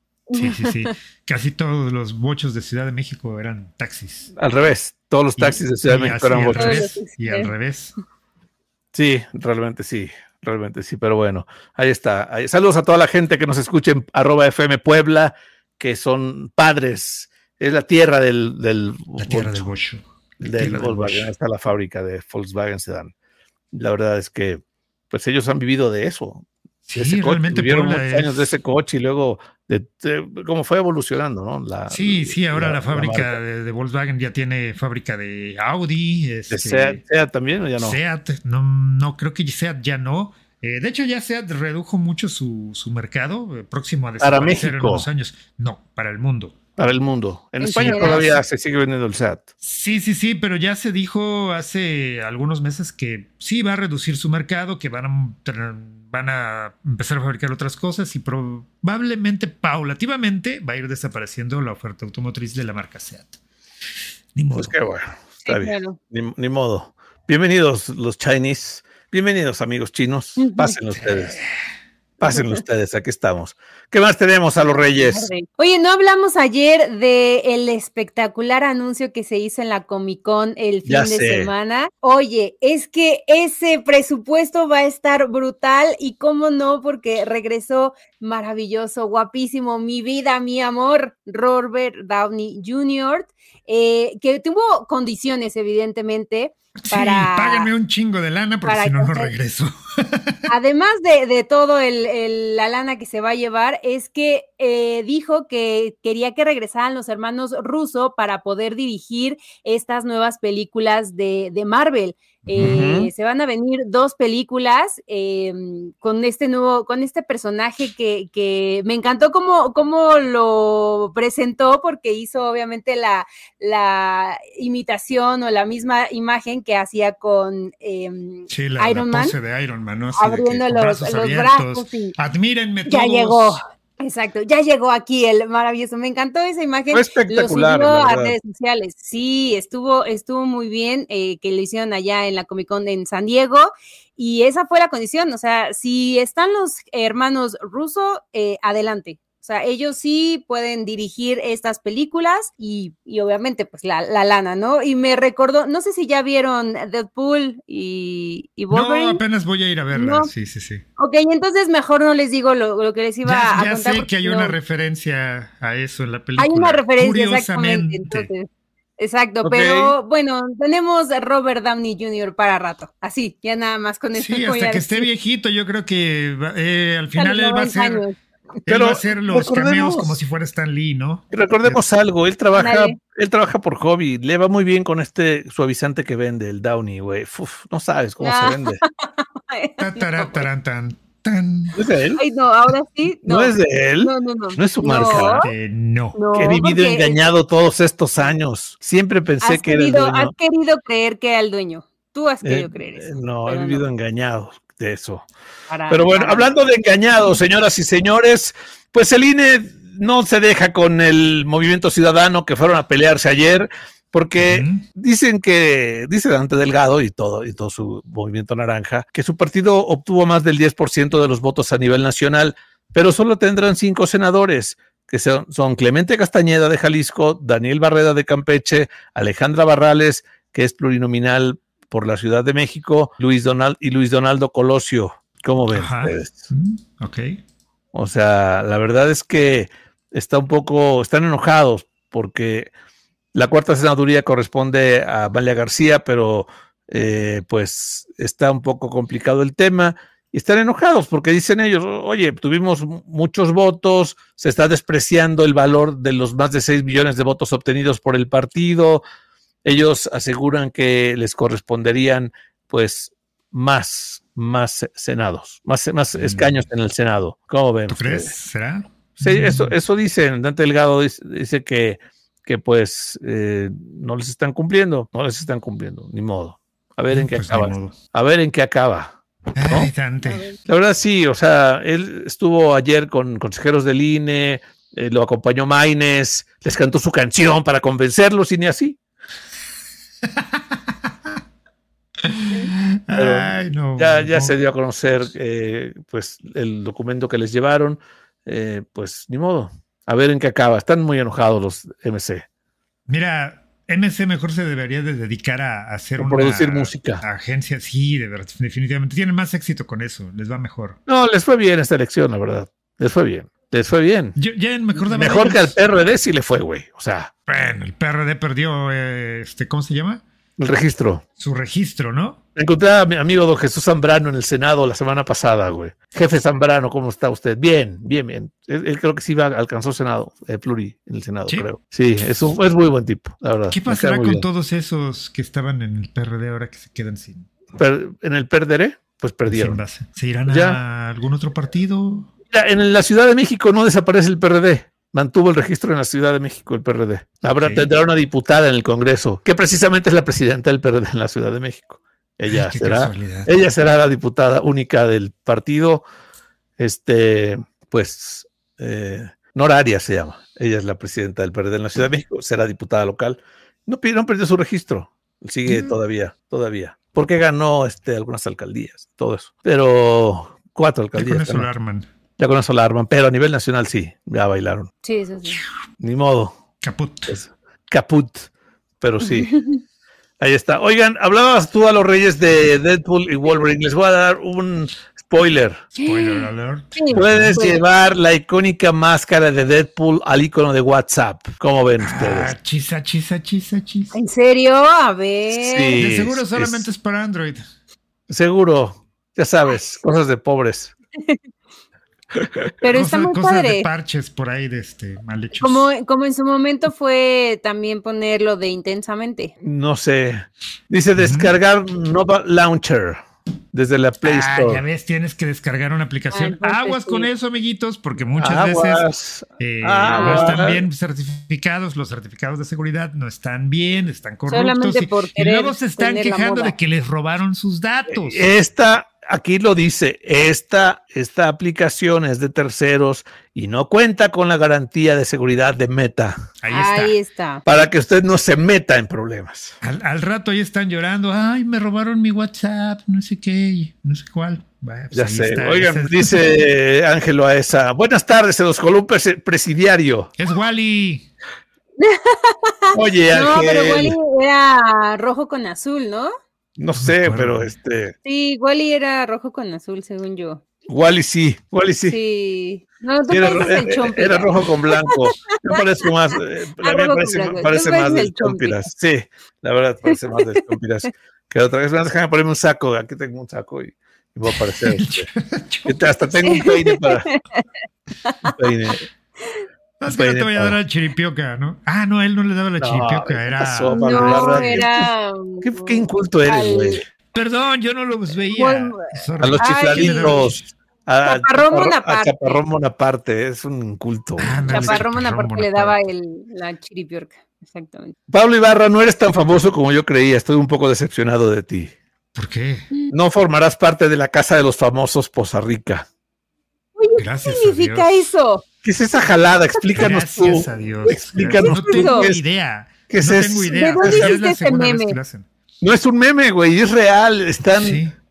Speaker 3: Casi todos los bochos de Ciudad de México eran taxis.
Speaker 2: Al revés, todos los taxis de Ciudad de México eran bochos.
Speaker 3: Y al revés.
Speaker 2: Sí, realmente sí, pero bueno, ahí está. Saludos a toda la gente que nos escuche en @FM Puebla, que son padres, es la tierra del
Speaker 3: bocho.
Speaker 2: Del Volkswagen, está la fábrica de Volkswagen Sedán. La verdad es que pues ellos han vivido de eso.
Speaker 3: Sí, realmente
Speaker 2: tuvieron muchos años de ese coche y luego de cómo fue evolucionando, ¿no?
Speaker 3: Ahora la fábrica de Volkswagen ya tiene fábrica de Audi.
Speaker 2: ¿De Seat también o ya no?
Speaker 3: Seat, no creo que Seat ya no. De hecho, ya Seat redujo mucho su mercado, próximo a desaparecer en unos años. No, para el mundo.
Speaker 2: para el mundo. En
Speaker 4: En
Speaker 2: España
Speaker 4: general.
Speaker 2: todavía se sigue vendiendo el SAT.
Speaker 3: Sí, pero ya se dijo hace algunos meses que sí va a reducir su mercado, que van a empezar a fabricar otras cosas y probablemente, paulativamente, va a ir desapareciendo la oferta automotriz de la marca SEAT. Ni modo.
Speaker 2: Pues qué bueno, está
Speaker 4: Sí,
Speaker 2: bien.
Speaker 4: claro.
Speaker 2: Ni modo. Bienvenidos los Chinese, bienvenidos amigos chinos, pásenlo ustedes. Pásenlo ustedes, aquí estamos. ¿Qué más tenemos a los Reyes?
Speaker 4: Oye, ¿no hablamos ayer del espectacular anuncio que se hizo en la Comic Con el fin
Speaker 2: Ya
Speaker 4: de
Speaker 2: sé.
Speaker 4: semana? Oye, es que ese presupuesto va a estar brutal y cómo no, porque regresó maravilloso, guapísimo, mi vida, mi amor, Robert Downey Jr., que tuvo condiciones, evidentemente.
Speaker 3: Sí, páguenme un chingo de lana porque
Speaker 4: para
Speaker 3: si no, no
Speaker 4: que-
Speaker 3: regreso.
Speaker 4: Además de todo la lana que se va a llevar, es que dijo que quería que regresaran los hermanos Russo para poder dirigir estas nuevas películas de Marvel. Se van a venir 2 películas con este personaje que me encantó cómo lo presentó, porque hizo obviamente la imitación o la misma imagen que hacía con
Speaker 3: Sí, la
Speaker 4: Iron Man.
Speaker 3: pose de Iron Man, ¿no? Así de que
Speaker 4: Abriendo
Speaker 3: con
Speaker 4: los brazos y
Speaker 3: Admírenme
Speaker 4: ya
Speaker 3: todos.
Speaker 4: llegó. Exacto, ya llegó aquí el maravilloso. Me encantó esa imagen.
Speaker 2: Fue espectacular,
Speaker 4: Lo subió
Speaker 2: la
Speaker 4: a
Speaker 2: verdad.
Speaker 4: redes sociales. Sí, estuvo muy bien que lo hicieron allá en la Comic Con en San Diego. Y esa fue la condición. O sea, si están los hermanos Russo, adelante. O sea, ellos sí pueden dirigir estas películas y obviamente pues la lana, ¿no? Y me recordó, no sé si ya vieron Deadpool y Wolverine.
Speaker 3: No, apenas voy a ir a verla.
Speaker 4: No.
Speaker 3: Sí.
Speaker 4: Ok, entonces mejor no les digo lo que les iba a
Speaker 3: Ya
Speaker 4: contar.
Speaker 3: sé
Speaker 4: porque
Speaker 3: que hay
Speaker 4: no-
Speaker 3: una referencia a eso en la película.
Speaker 4: Hay una referencia,
Speaker 3: Curiosamente.
Speaker 4: exactamente. Entonces, exacto,
Speaker 2: Ok.
Speaker 4: pero bueno, tenemos a Robert Downey Jr. para rato. Así, ya nada más con eso.
Speaker 3: Sí,
Speaker 4: voy
Speaker 3: hasta
Speaker 4: a
Speaker 3: que esté
Speaker 4: decir.
Speaker 3: viejito, yo creo que al
Speaker 4: A
Speaker 3: final
Speaker 4: los
Speaker 3: él va a
Speaker 4: 90
Speaker 3: ser.
Speaker 4: años.
Speaker 2: Pero
Speaker 3: Él va a hacer los
Speaker 2: recordemos-
Speaker 3: cameos como si fuera Stan Lee, ¿no?
Speaker 2: Recordemos algo, él trabaja
Speaker 4: Ándale.
Speaker 2: por hobby, le va muy bien con este suavizante que vende, el Downy, güey. Uf, no sabes cómo
Speaker 4: Ah.
Speaker 2: se vende.
Speaker 3: Taran, tan.
Speaker 2: ¿No es de él?
Speaker 4: Ay, no, ahora sí.
Speaker 2: ¿No es de él?
Speaker 4: No.
Speaker 2: ¿No es su marca?
Speaker 3: No.
Speaker 4: No,
Speaker 2: Que he vivido
Speaker 4: porque
Speaker 2: engañado todos estos años. Siempre pensé que era el
Speaker 4: has
Speaker 2: dueño.
Speaker 4: querido creer que era el dueño. Tú has querido creer eso.
Speaker 2: No, he
Speaker 4: pero
Speaker 2: vivido engañado de eso.
Speaker 4: Para-
Speaker 2: Pero bueno,
Speaker 4: para-
Speaker 2: hablando de engañados, señoras y señores, pues el INE no se deja con el Movimiento Ciudadano que fueron a pelearse ayer, porque dice Dante Delgado y todo su movimiento naranja, que su partido obtuvo más del 10% de los votos a nivel nacional, pero solo tendrán 5 senadores, que son Clemente Castañeda de Jalisco, Daniel Barreda de Campeche, Alejandra Barrales, que es plurinominal por la Ciudad de México, Luis Donaldo Colosio. ¿Cómo ven ustedes?
Speaker 3: Ok.
Speaker 2: O sea, la verdad es que están enojados porque la 4ª senaduría corresponde a Amalia García, pero pues está un poco complicado el tema y están enojados porque dicen ellos, oye, tuvimos muchos votos, se está despreciando el valor de los más de 6 millones de votos obtenidos por el partido. Ellos aseguran que les corresponderían pues más senados, más escaños en el Senado. ¿Cómo ven?
Speaker 3: ¿Tú crees? ¿Será?
Speaker 2: Sí, eso dicen. Dante Delgado dice que pues no les están cumpliendo, ni modo. A ver en qué
Speaker 3: Pues
Speaker 2: acaba.
Speaker 3: ni modo.
Speaker 2: A ver en qué acaba.
Speaker 3: Ay, Dante.
Speaker 2: La verdad sí, o sea, él estuvo ayer con consejeros del INE, lo acompañó Maines, les cantó su canción para convencerlos y ni así.
Speaker 3: Ay, no.
Speaker 2: Ya se dio a conocer pues el documento que les llevaron, pues ni modo. A ver en qué acaba. Están muy enojados los MC.
Speaker 3: Mira, MC mejor se debería de dedicar a hacer
Speaker 2: A
Speaker 3: una
Speaker 2: producir música.
Speaker 3: agencia. Sí, de verdad, definitivamente. Tienen más éxito con eso, les va mejor.
Speaker 2: No, les fue bien esta elección, la verdad. Les fue bien.
Speaker 3: Ya en
Speaker 2: Mejor que al PRD sí le fue, güey. O sea,
Speaker 3: Bueno, el PRD perdió, ¿cómo se llama?
Speaker 2: el registro.
Speaker 3: Su registro, ¿no?
Speaker 2: Encontré a mi amigo don Jesús Zambrano en el Senado la semana pasada, güey. Jefe Zambrano, ¿cómo está usted? Bien. Él creo que sí alcanzó Senado, pluri en el Senado,
Speaker 3: ¿Sí?
Speaker 2: creo. Sí, es muy buen tipo, la verdad.
Speaker 3: ¿Qué
Speaker 2: Me cae
Speaker 3: pasará
Speaker 2: muy
Speaker 3: con
Speaker 2: bien.
Speaker 3: todos esos que estaban en el PRD ahora que se quedan sin
Speaker 2: En el PRD, pues perdieron.
Speaker 3: base? ¿Se irán
Speaker 2: Ya.
Speaker 3: a algún otro partido?
Speaker 2: Mira, en la Ciudad de México no desaparece el PRD. mantuvo el registro en la Ciudad de México, el PRD.
Speaker 3: Ok.
Speaker 2: Tendrá una diputada en el Congreso, que precisamente es la presidenta del PRD en la Ciudad de México. Ella
Speaker 3: Qué
Speaker 2: será
Speaker 3: casualidad.
Speaker 2: la diputada única del partido, pues, Nora Arias se llama. Ella es la presidenta del PRD en la Ciudad de México, será diputada local. No perdió su registro, sigue todavía, porque ganó algunas alcaldías, todo eso. Pero 4
Speaker 3: Ya con
Speaker 2: alcaldías.
Speaker 3: eso lo arman.
Speaker 2: Ya con eso la arman, pero a nivel nacional sí, ya bailaron.
Speaker 4: Sí, eso sí.
Speaker 2: Ni modo,
Speaker 3: Caput.
Speaker 2: caput, pero sí. Ahí está. Oigan, hablabas tú a los reyes de Deadpool y Wolverine. Les voy a dar un spoiler.
Speaker 3: Spoiler alert.
Speaker 4: Sí,
Speaker 2: Puedes
Speaker 4: pues,
Speaker 2: llevar la icónica máscara de Deadpool al icono de WhatsApp. ¿Cómo ven ustedes?
Speaker 3: Ah, chisa.
Speaker 4: ¿En serio? A ver.
Speaker 2: Sí.
Speaker 3: De seguro solamente es para Android.
Speaker 2: Seguro, ya sabes, cosas de pobres.
Speaker 4: Pero está muy
Speaker 3: Cosas de
Speaker 4: padre.
Speaker 3: parches por ahí de mal hechos.
Speaker 4: Como en su momento fue también ponerlo de intensamente.
Speaker 2: No sé. Dice descargar Nova Launcher desde la Play Store.
Speaker 3: Ya ves, tienes que descargar una aplicación.
Speaker 4: entonces
Speaker 3: Aguas
Speaker 4: sí.
Speaker 3: con eso, amiguitos, porque muchas
Speaker 2: Aguas.
Speaker 3: veces no están bien certificados. Los certificados de seguridad no están bien, están corruptos.
Speaker 4: Solamente por
Speaker 3: Y
Speaker 4: querer
Speaker 3: luego se están
Speaker 4: tener la
Speaker 3: quejando
Speaker 4: moda.
Speaker 3: de que les robaron sus datos.
Speaker 2: Aquí lo dice, esta aplicación es de terceros y no cuenta con la garantía de seguridad de Meta
Speaker 3: Ahí
Speaker 4: está.
Speaker 2: para que usted no se meta en problemas.
Speaker 3: Al rato ahí están llorando. Ay, me robaron mi WhatsApp, no sé qué, no sé cuál. Bueno, pues
Speaker 2: Ya
Speaker 3: ahí
Speaker 2: sé.
Speaker 3: está.
Speaker 2: Oigan, dice Ángelo Aesa, buenas tardes, se los columpa presidiario.
Speaker 3: Es Wally.
Speaker 2: Oye,
Speaker 4: No,
Speaker 2: Ángel,
Speaker 4: pero Wally era rojo con azul, ¿no?
Speaker 2: no sé,
Speaker 3: acuerdo.
Speaker 2: pero
Speaker 4: Sí, Wally era rojo con azul, según yo.
Speaker 2: Wally sí.
Speaker 4: Sí. No, tú
Speaker 2: Sí,
Speaker 4: pareces el Chompiras.
Speaker 2: era rojo con blanco. Yo parezco más, la mía
Speaker 4: rojo con
Speaker 2: parece,
Speaker 4: blanco.
Speaker 2: parece
Speaker 4: Tú
Speaker 2: más
Speaker 4: pareces
Speaker 2: del
Speaker 4: el Chompiras.
Speaker 2: Chompiras. Sí, la verdad parece más del Chompiras que otra vez. Déjame ponerme un saco. Aquí tengo un saco y voy a aparecer. Hasta tengo un peine para. Un peine.
Speaker 3: Es que no te voy a dar la chiripioca, ¿no? Ah, no, él no le daba la chiripioca,
Speaker 2: ¿qué
Speaker 3: era.
Speaker 2: pasó, Pablo
Speaker 4: No,
Speaker 2: Ibarra?
Speaker 4: era.
Speaker 2: ¿Qué inculto eres, güey?
Speaker 3: Perdón, yo no los veía.
Speaker 4: Bueno,
Speaker 3: Sorry.
Speaker 2: A los
Speaker 4: Ay,
Speaker 2: chifladitos. A
Speaker 4: Chaparrón Bonaparte.
Speaker 2: Chaparrón Bonaparte. Es un inculto. güey.
Speaker 3: Ándale,
Speaker 4: Chaparrón
Speaker 3: Chaparrón
Speaker 4: aparte le
Speaker 3: Bonaparte.
Speaker 4: daba la chiripiorca. Exactamente.
Speaker 2: Pablo Ibarra, no eres tan famoso como yo creía. Estoy un poco decepcionado de ti.
Speaker 3: ¿Por qué?
Speaker 2: No formarás parte de la casa de los famosos Poza Rica.
Speaker 4: Oye,
Speaker 3: Gracias
Speaker 4: ¿qué significa
Speaker 3: a Dios.
Speaker 4: eso?
Speaker 2: ¿Qué es esa jalada? Explícanos
Speaker 3: Gracias
Speaker 2: tú.
Speaker 3: a Dios.
Speaker 2: Explícanos
Speaker 3: No
Speaker 2: tú.
Speaker 3: tengo
Speaker 2: ¿Qué es?
Speaker 3: idea.
Speaker 2: ¿Qué es
Speaker 3: no
Speaker 2: eso?
Speaker 3: tengo idea.
Speaker 4: ¿De dónde
Speaker 3: Ya es
Speaker 4: hiciste
Speaker 3: la
Speaker 4: ese
Speaker 3: segunda vez
Speaker 4: meme?
Speaker 3: que lo hacen.
Speaker 2: No es un meme, güey, es real. Están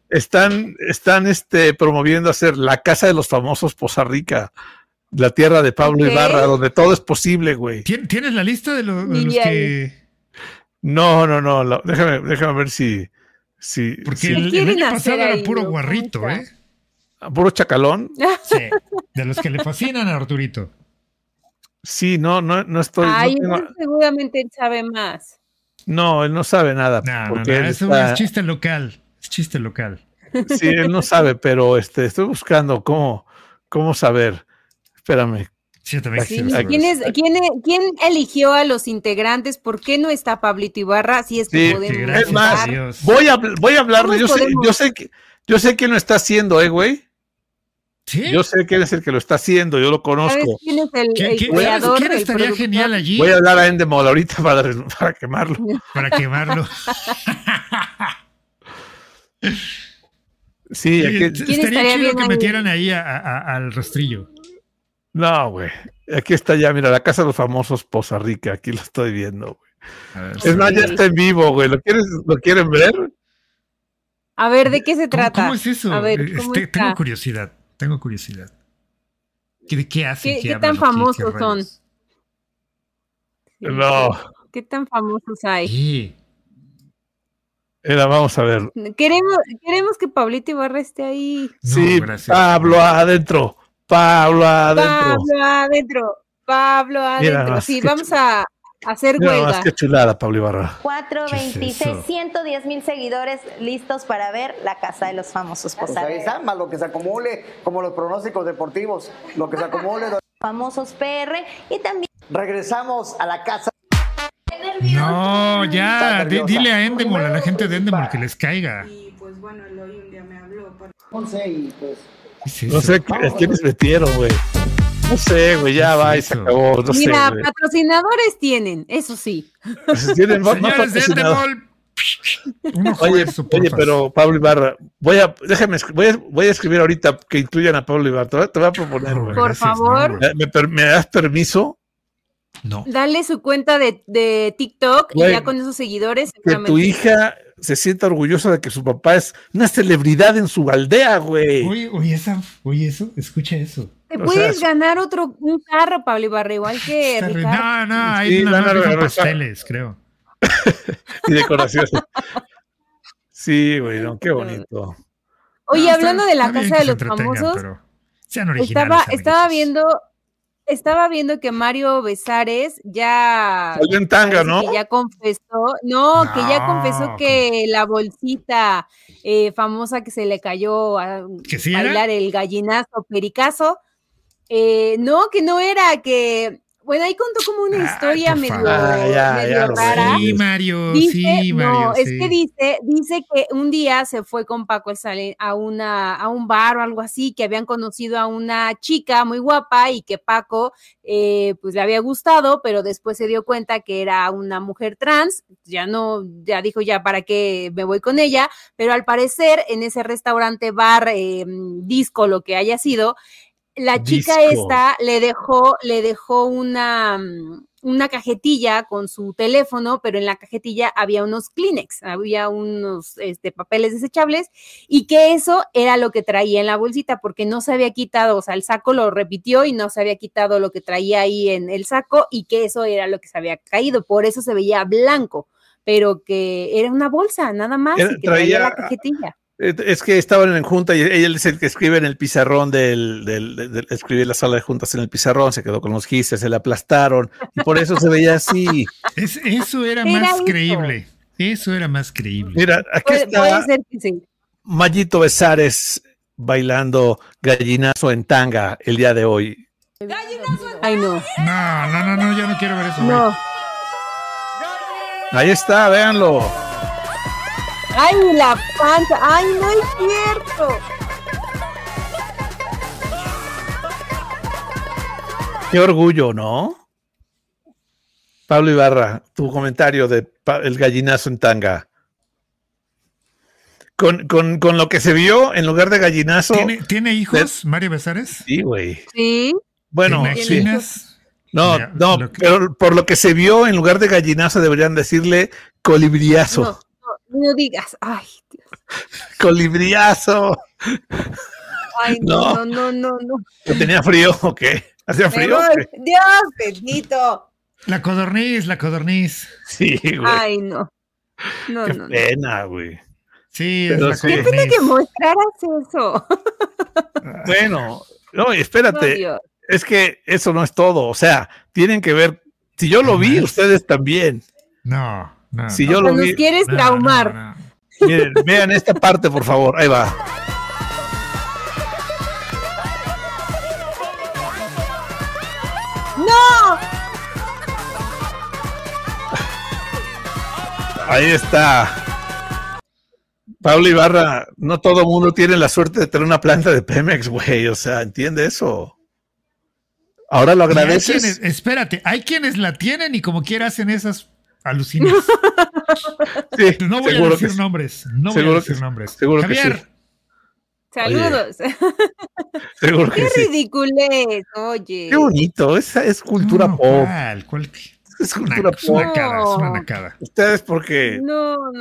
Speaker 3: Sí.
Speaker 2: promoviendo hacer la casa de los famosos Poza Rica, la tierra de Pablo
Speaker 4: Ok.
Speaker 2: Ibarra, donde todo es posible, güey.
Speaker 3: ¿Tienes la lista de los
Speaker 4: Y
Speaker 3: que...?
Speaker 2: No, déjame ver si
Speaker 3: Porque
Speaker 2: si-
Speaker 3: el
Speaker 4: quieren
Speaker 3: año
Speaker 4: hacer
Speaker 3: pasado era
Speaker 4: ahí,
Speaker 3: puro
Speaker 4: no?
Speaker 3: guarrito,
Speaker 4: ¿Cómo
Speaker 3: ¿eh?
Speaker 2: puro chacalón.
Speaker 3: Sí. De los que le fascinan a Arturito.
Speaker 2: Sí, no estoy.
Speaker 4: Ay,
Speaker 2: no, tengo-
Speaker 4: entonces seguramente él sabe más.
Speaker 2: no, él no sabe nada.
Speaker 3: No,
Speaker 2: porque él
Speaker 3: es
Speaker 2: está-
Speaker 3: es chiste local. Es chiste local.
Speaker 2: Sí, él no sabe, pero estoy buscando cómo saber. Espérame.
Speaker 3: Sí, yo también
Speaker 2: Sí,
Speaker 3: quisiera saber
Speaker 4: ¿Quién eligió a los integrantes? ¿Por qué no está Pablito Ibarra? Si es que
Speaker 2: Sí,
Speaker 4: podemos
Speaker 3: gracias
Speaker 2: Es más,
Speaker 3: a Dios.
Speaker 2: voy a hablarle.
Speaker 4: Todos podemos.
Speaker 2: Yo sé quién lo está haciendo, güey.
Speaker 3: ¿Sí?
Speaker 2: Yo sé quién es el que lo está haciendo, yo lo
Speaker 4: ¿Sabes
Speaker 2: conozco.
Speaker 4: quién es el
Speaker 3: ¿Sabes
Speaker 4: creador?
Speaker 3: quién
Speaker 4: el
Speaker 3: estaría
Speaker 4: productor?
Speaker 3: genial allí?
Speaker 2: Voy a hablar a Endemol ahorita para quemarlo.
Speaker 3: Para quemarlo.
Speaker 2: Sí, aquí,
Speaker 3: Estaría
Speaker 4: estaría
Speaker 3: chido
Speaker 4: bien
Speaker 3: que
Speaker 4: ahí?
Speaker 3: metieran ahí al rastrillo.
Speaker 2: no, güey. Aquí está ya, mira, la casa de los famosos Poza Rica. Aquí lo estoy viendo, güey.
Speaker 3: A ver,
Speaker 2: Es más, ya
Speaker 4: Sí.
Speaker 2: está en vivo, güey. ¿Lo quieren ver?
Speaker 4: A ver, ¿de qué se trata?
Speaker 3: ¿Cómo es eso?
Speaker 4: A ver, ¿cómo está?
Speaker 3: Tengo curiosidad. ¿De qué hacen?
Speaker 4: ¿Qué
Speaker 3: hablan?
Speaker 4: tan famosos
Speaker 3: ¿Qué
Speaker 4: son?
Speaker 3: rayos?
Speaker 2: No.
Speaker 4: ¿Qué tan famosos hay?
Speaker 3: Sí.
Speaker 2: Mira, vamos a ver.
Speaker 4: Queremos que Pablito Ibarra esté ahí.
Speaker 3: No,
Speaker 2: Sí,
Speaker 3: gracias.
Speaker 2: Pablo adentro.
Speaker 4: Pablo adentro.
Speaker 2: nomás,
Speaker 4: Sí,
Speaker 2: qué
Speaker 4: vamos a hacer
Speaker 2: Mira
Speaker 4: huelga.
Speaker 2: nomás qué chulada, Pablo Ibarra.
Speaker 7: 426,
Speaker 3: ¿Qué es eso?
Speaker 7: 110,000 seguidores listos para ver la casa de los famosos
Speaker 8: Pues
Speaker 7: Poza
Speaker 8: ahí
Speaker 7: Rica.
Speaker 8: está, más lo que se acumule, como los pronósticos deportivos, lo que se acumule.
Speaker 7: Famosos PR y también
Speaker 8: Regresamos a la casa.
Speaker 3: No, ya.
Speaker 8: Está nerviosa.
Speaker 3: Dile a Endemol, a la gente de Endemol que les caiga.
Speaker 9: Y pues bueno, él hoy un día me habló para...
Speaker 8: 11 y pues...
Speaker 3: ¿Qué es
Speaker 2: No
Speaker 3: eso?
Speaker 2: sé a quiénes metieron, güey. No sé, güey, ya va y se acabó. No
Speaker 4: Mira,
Speaker 2: sé,
Speaker 4: patrocinadores tienen, eso sí.
Speaker 2: tienen más
Speaker 3: Señores de
Speaker 2: patrocinadores.
Speaker 3: Endemol. Un ojo
Speaker 2: Oye,
Speaker 3: a eso, porfas.
Speaker 2: pero Pablo Ibarra, voy a escribir ahorita que incluyan a Pablo Ibarra. Te voy a proponer, güey.
Speaker 4: Por favor.
Speaker 3: güey.
Speaker 2: ¿Me das permiso?
Speaker 3: No.
Speaker 4: Dale su cuenta de TikTok
Speaker 2: Güey,
Speaker 4: y ya con esos seguidores.
Speaker 2: Que tu
Speaker 4: seguramente.
Speaker 2: hija se sienta orgullosa de que su papá es una celebridad en su aldea, güey.
Speaker 3: Oye, eso, escucha eso.
Speaker 4: Te
Speaker 2: o
Speaker 4: puedes
Speaker 2: sea,
Speaker 4: ganar un carro, Pablo Ibarra, igual que
Speaker 3: Está
Speaker 4: Ricardo.
Speaker 3: No, ahí
Speaker 2: Sí,
Speaker 3: nada más
Speaker 2: van a
Speaker 3: rifan
Speaker 2: regresar.
Speaker 3: pasteles, creo.
Speaker 2: Y decoración. Sí, güey, no, qué bonito.
Speaker 4: Oye,
Speaker 3: No,
Speaker 4: hablando de la
Speaker 3: está bien
Speaker 4: Casa
Speaker 3: que
Speaker 4: de
Speaker 3: se
Speaker 4: los
Speaker 3: entretengan,
Speaker 4: Famosos,
Speaker 3: pero sean originales.
Speaker 4: estaba viendo que Mario Besares ya
Speaker 2: Salió en tanga,
Speaker 4: parece
Speaker 2: ¿no?
Speaker 4: que ya confesó, que ya confesó que la bolsita famosa que se le cayó a
Speaker 3: ¿Que sí
Speaker 4: bailar el gallinazo pericazo, que no era, que bueno, ahí contó como una historia
Speaker 3: por
Speaker 4: medio,
Speaker 3: favor.
Speaker 2: Ya lo
Speaker 4: rara.
Speaker 3: Sí, Mario,
Speaker 4: Dice,
Speaker 3: sí, Mario.
Speaker 4: no, es
Speaker 3: sí.
Speaker 4: que dice que un día se fue con Paco el Salen a un bar o algo así, que habían conocido a una chica muy guapa y que Paco pues le había gustado, pero después se dio cuenta que era una mujer trans, ya dijo ya para qué me voy con ella, pero al parecer en ese restaurante, bar, disco, lo que haya sido, la chica
Speaker 2: Disco.
Speaker 4: esta le dejó una cajetilla con su teléfono, pero en la cajetilla había unos Kleenex, había unos papeles desechables, y que eso era lo que traía en la bolsita, porque no se había quitado, o sea, el saco lo repitió y no se había quitado lo que traía ahí en el saco, y que eso era lo que se había caído, por eso se veía blanco, pero que era una bolsa, nada más, y que traía la cajetilla.
Speaker 2: Es que estaban en junta y él es el que escribe en el pizarrón escribir la sala de juntas en el pizarrón, se quedó con los gises, se le aplastaron y por eso se veía así.
Speaker 3: Eso era más creíble. Eso era más creíble.
Speaker 2: Mira, aquí está
Speaker 4: puede ser que sí.
Speaker 2: Mayito Besares bailando gallinazo en tanga el día de hoy.
Speaker 4: Ay, no.
Speaker 3: No, yo no quiero ver eso.
Speaker 4: No.
Speaker 3: Güey.
Speaker 2: Ahí está, véanlo.
Speaker 4: ¡Ay, la panza! ¡Ay, no es cierto!
Speaker 2: Qué orgullo, ¿no? Pablo Ibarra, tu comentario de el gallinazo en tanga. Con lo que se vio, en lugar de gallinazo...
Speaker 3: ¿Tiene hijos, Mario Besares?
Speaker 2: Sí, güey.
Speaker 4: Sí.
Speaker 2: Bueno,
Speaker 3: ¿Te imaginas?
Speaker 2: No,
Speaker 3: Mira,
Speaker 2: pero por lo que se vio, en lugar de gallinazo deberían decirle colibriazo.
Speaker 4: No digas. Ay, Dios.
Speaker 2: Colibriazo.
Speaker 4: Ay, no.
Speaker 2: ¿Tenía frío o qué? ¿Hacía frío?
Speaker 4: Dios bendito.
Speaker 3: La codorniz.
Speaker 2: Sí, güey.
Speaker 4: Ay, no.
Speaker 2: Qué pena, güey.
Speaker 3: Sí,
Speaker 2: pero
Speaker 3: es
Speaker 2: sí.
Speaker 3: la
Speaker 4: Qué
Speaker 3: codorniz.
Speaker 4: pena que mostraras eso.
Speaker 2: Bueno, no, espérate.
Speaker 4: No, Dios.
Speaker 2: Es que eso no es todo. O sea, tienen que ver. Si yo lo vi, ustedes también.
Speaker 3: No.
Speaker 2: Si yo lo vi.
Speaker 4: Nos quieres traumar.
Speaker 3: No.
Speaker 2: Miren, vean esta parte, por favor. Ahí va.
Speaker 4: ¡No!
Speaker 2: Ahí está. Pablo Ibarra, no todo mundo tiene la suerte de tener una planta de Pemex, güey. O sea, entiende eso. Ahora lo agradeces.
Speaker 3: Espérate, hay quienes la tienen y como quiera hacen esas alucinas.
Speaker 2: Sí,
Speaker 3: No voy a decir nombres. No voy a decir nombres.
Speaker 2: Seguro
Speaker 3: Javier.
Speaker 2: que sí.
Speaker 4: Saludos.
Speaker 2: Seguro que
Speaker 4: Qué
Speaker 2: sí.
Speaker 4: ridiculez, oye.
Speaker 2: Qué bonito. Esa es cultura
Speaker 3: No,
Speaker 2: pop.
Speaker 3: ¿Cuál?
Speaker 2: Es cultura
Speaker 3: Es una
Speaker 2: pop.
Speaker 3: nacada, es una nacada.
Speaker 2: Ustedes porque
Speaker 4: No.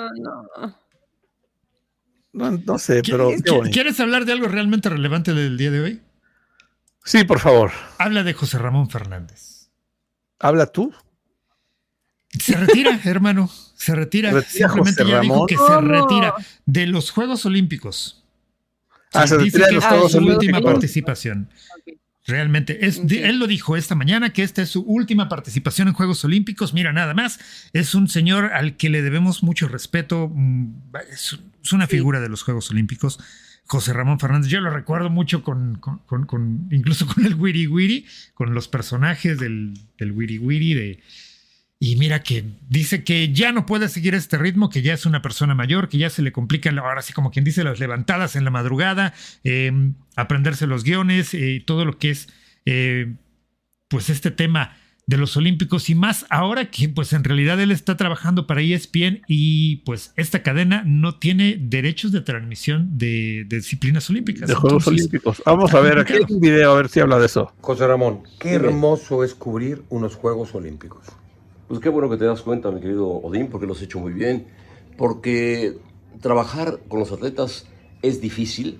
Speaker 2: no sé, pero qué bonito.
Speaker 3: ¿Quieres hablar de algo realmente relevante del día de hoy?
Speaker 2: Sí, por favor.
Speaker 3: Habla de José Ramón Fernández.
Speaker 2: Habla tú.
Speaker 3: Se retira, hermano. Se retira. Simplemente
Speaker 2: José
Speaker 3: ya dijo
Speaker 2: Ramón.
Speaker 3: que se retira de los Juegos Olímpicos.
Speaker 2: Se
Speaker 3: Dice
Speaker 2: retira de
Speaker 3: que
Speaker 2: los
Speaker 3: esta
Speaker 2: Juegos
Speaker 3: es su última
Speaker 2: Olímpicos.
Speaker 3: participación. Realmente, él lo dijo esta mañana, que esta es su última participación en Juegos Olímpicos. Mira, nada más, es un señor al que le debemos mucho respeto. Es una figura de los Juegos Olímpicos. José Ramón Fernández, yo lo recuerdo mucho incluso con el Wiri Wiri, con los personajes del Wiri Wiri y mira que dice que ya no puede seguir este ritmo, que ya es una persona mayor, que ya se le complican, ahora sí como quien dice, las levantadas en la madrugada, aprenderse los guiones, todo lo que es pues este tema de los Olímpicos y más ahora que pues en realidad él está trabajando para ESPN y pues esta cadena no tiene derechos de transmisión de disciplinas olímpicas.
Speaker 2: De Juegos Olímpicos. Vamos a ver, aquí hay un video, a ver si habla de eso.
Speaker 9: José Ramón, qué hermoso es cubrir unos Juegos Olímpicos.
Speaker 10: Pues qué bueno que te das cuenta, mi querido Odín, porque lo has hecho muy bien. Porque trabajar con los atletas es difícil,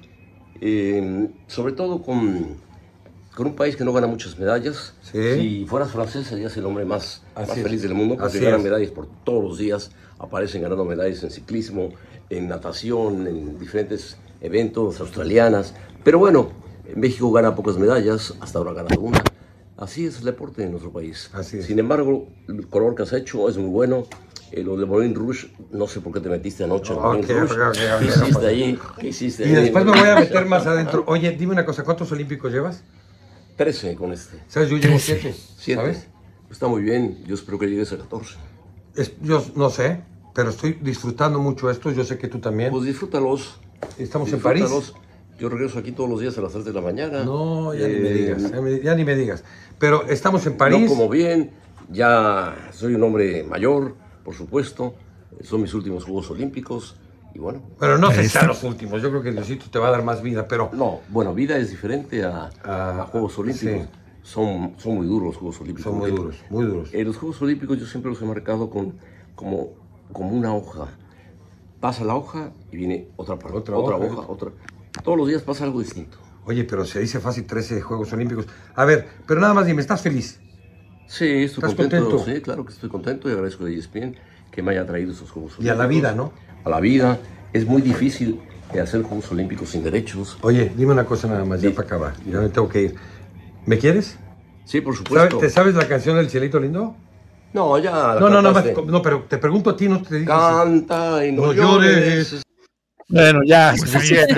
Speaker 10: sobre todo con un país que no gana muchas medallas.
Speaker 9: Sí.
Speaker 10: Si fueras francés serías el hombre más feliz del mundo, porque ganan medallas por todos los días, aparecen ganando medallas en ciclismo, en natación, en diferentes eventos, australianas. Pero bueno, México gana pocas medallas, hasta ahora ha ganado una. Así es el deporte en nuestro país.
Speaker 9: Así es.
Speaker 10: Sin embargo, el color que has hecho es muy bueno. Lo de Moulin Rouge, no sé por qué te metiste anoche en Moulin Rouge. ¿Qué hiciste ahí? ¿Qué hiciste ahí?
Speaker 9: Y después me voy a meter más adentro. Oye, dime una cosa, ¿cuántos olímpicos llevas?
Speaker 10: 13 con este.
Speaker 9: ¿Sabes? Yo llevo 7.
Speaker 10: 7.
Speaker 9: ¿Sabes?
Speaker 10: Está muy bien. Yo espero que llegues a 14.
Speaker 9: Yo no sé, pero estoy disfrutando mucho esto. Yo sé que tú también.
Speaker 10: Pues disfrútalos.
Speaker 9: Estamos en París.
Speaker 10: Yo regreso aquí todos los días a las 3 de la mañana.
Speaker 9: No, ya ni me digas. Ya ni me digas. Pero estamos en París.
Speaker 10: No como bien. Ya soy un hombre mayor, por supuesto. Son mis últimos Juegos Olímpicos. Y bueno.
Speaker 9: Pero no sé si sean los últimos. Yo creo que Diosito te va a dar más vida, pero.
Speaker 10: No, bueno, vida es diferente a Juegos Olímpicos. Sí. Son muy duros los Juegos Olímpicos.
Speaker 9: Son muy duros, muy duros.
Speaker 10: Los Juegos Olímpicos yo siempre los he marcado como una hoja. Pasa la hoja y viene otra parte, otra hoja. Todos los días pasa algo distinto.
Speaker 9: Oye, pero se dice fácil 13 Juegos Olímpicos. A ver, pero nada más dime, ¿estás feliz?
Speaker 10: Sí, estoy contento. Sí, claro que estoy contento y agradezco a ESPN que me haya traído esos Juegos Olímpicos.
Speaker 9: Y a la vida, ¿no?
Speaker 10: A la vida. Es muy difícil hacer Juegos Olímpicos sin derechos.
Speaker 9: Oye, dime una cosa nada más, ya para acabar. Ya me tengo que ir. ¿Me quieres?
Speaker 10: Sí, por supuesto.
Speaker 9: ¿Te sabes la canción del Cielito Lindo?
Speaker 10: No, ya.
Speaker 9: No, pero te pregunto a ti, no te digas.
Speaker 10: Canta y no llores.
Speaker 2: Bueno, ya, pues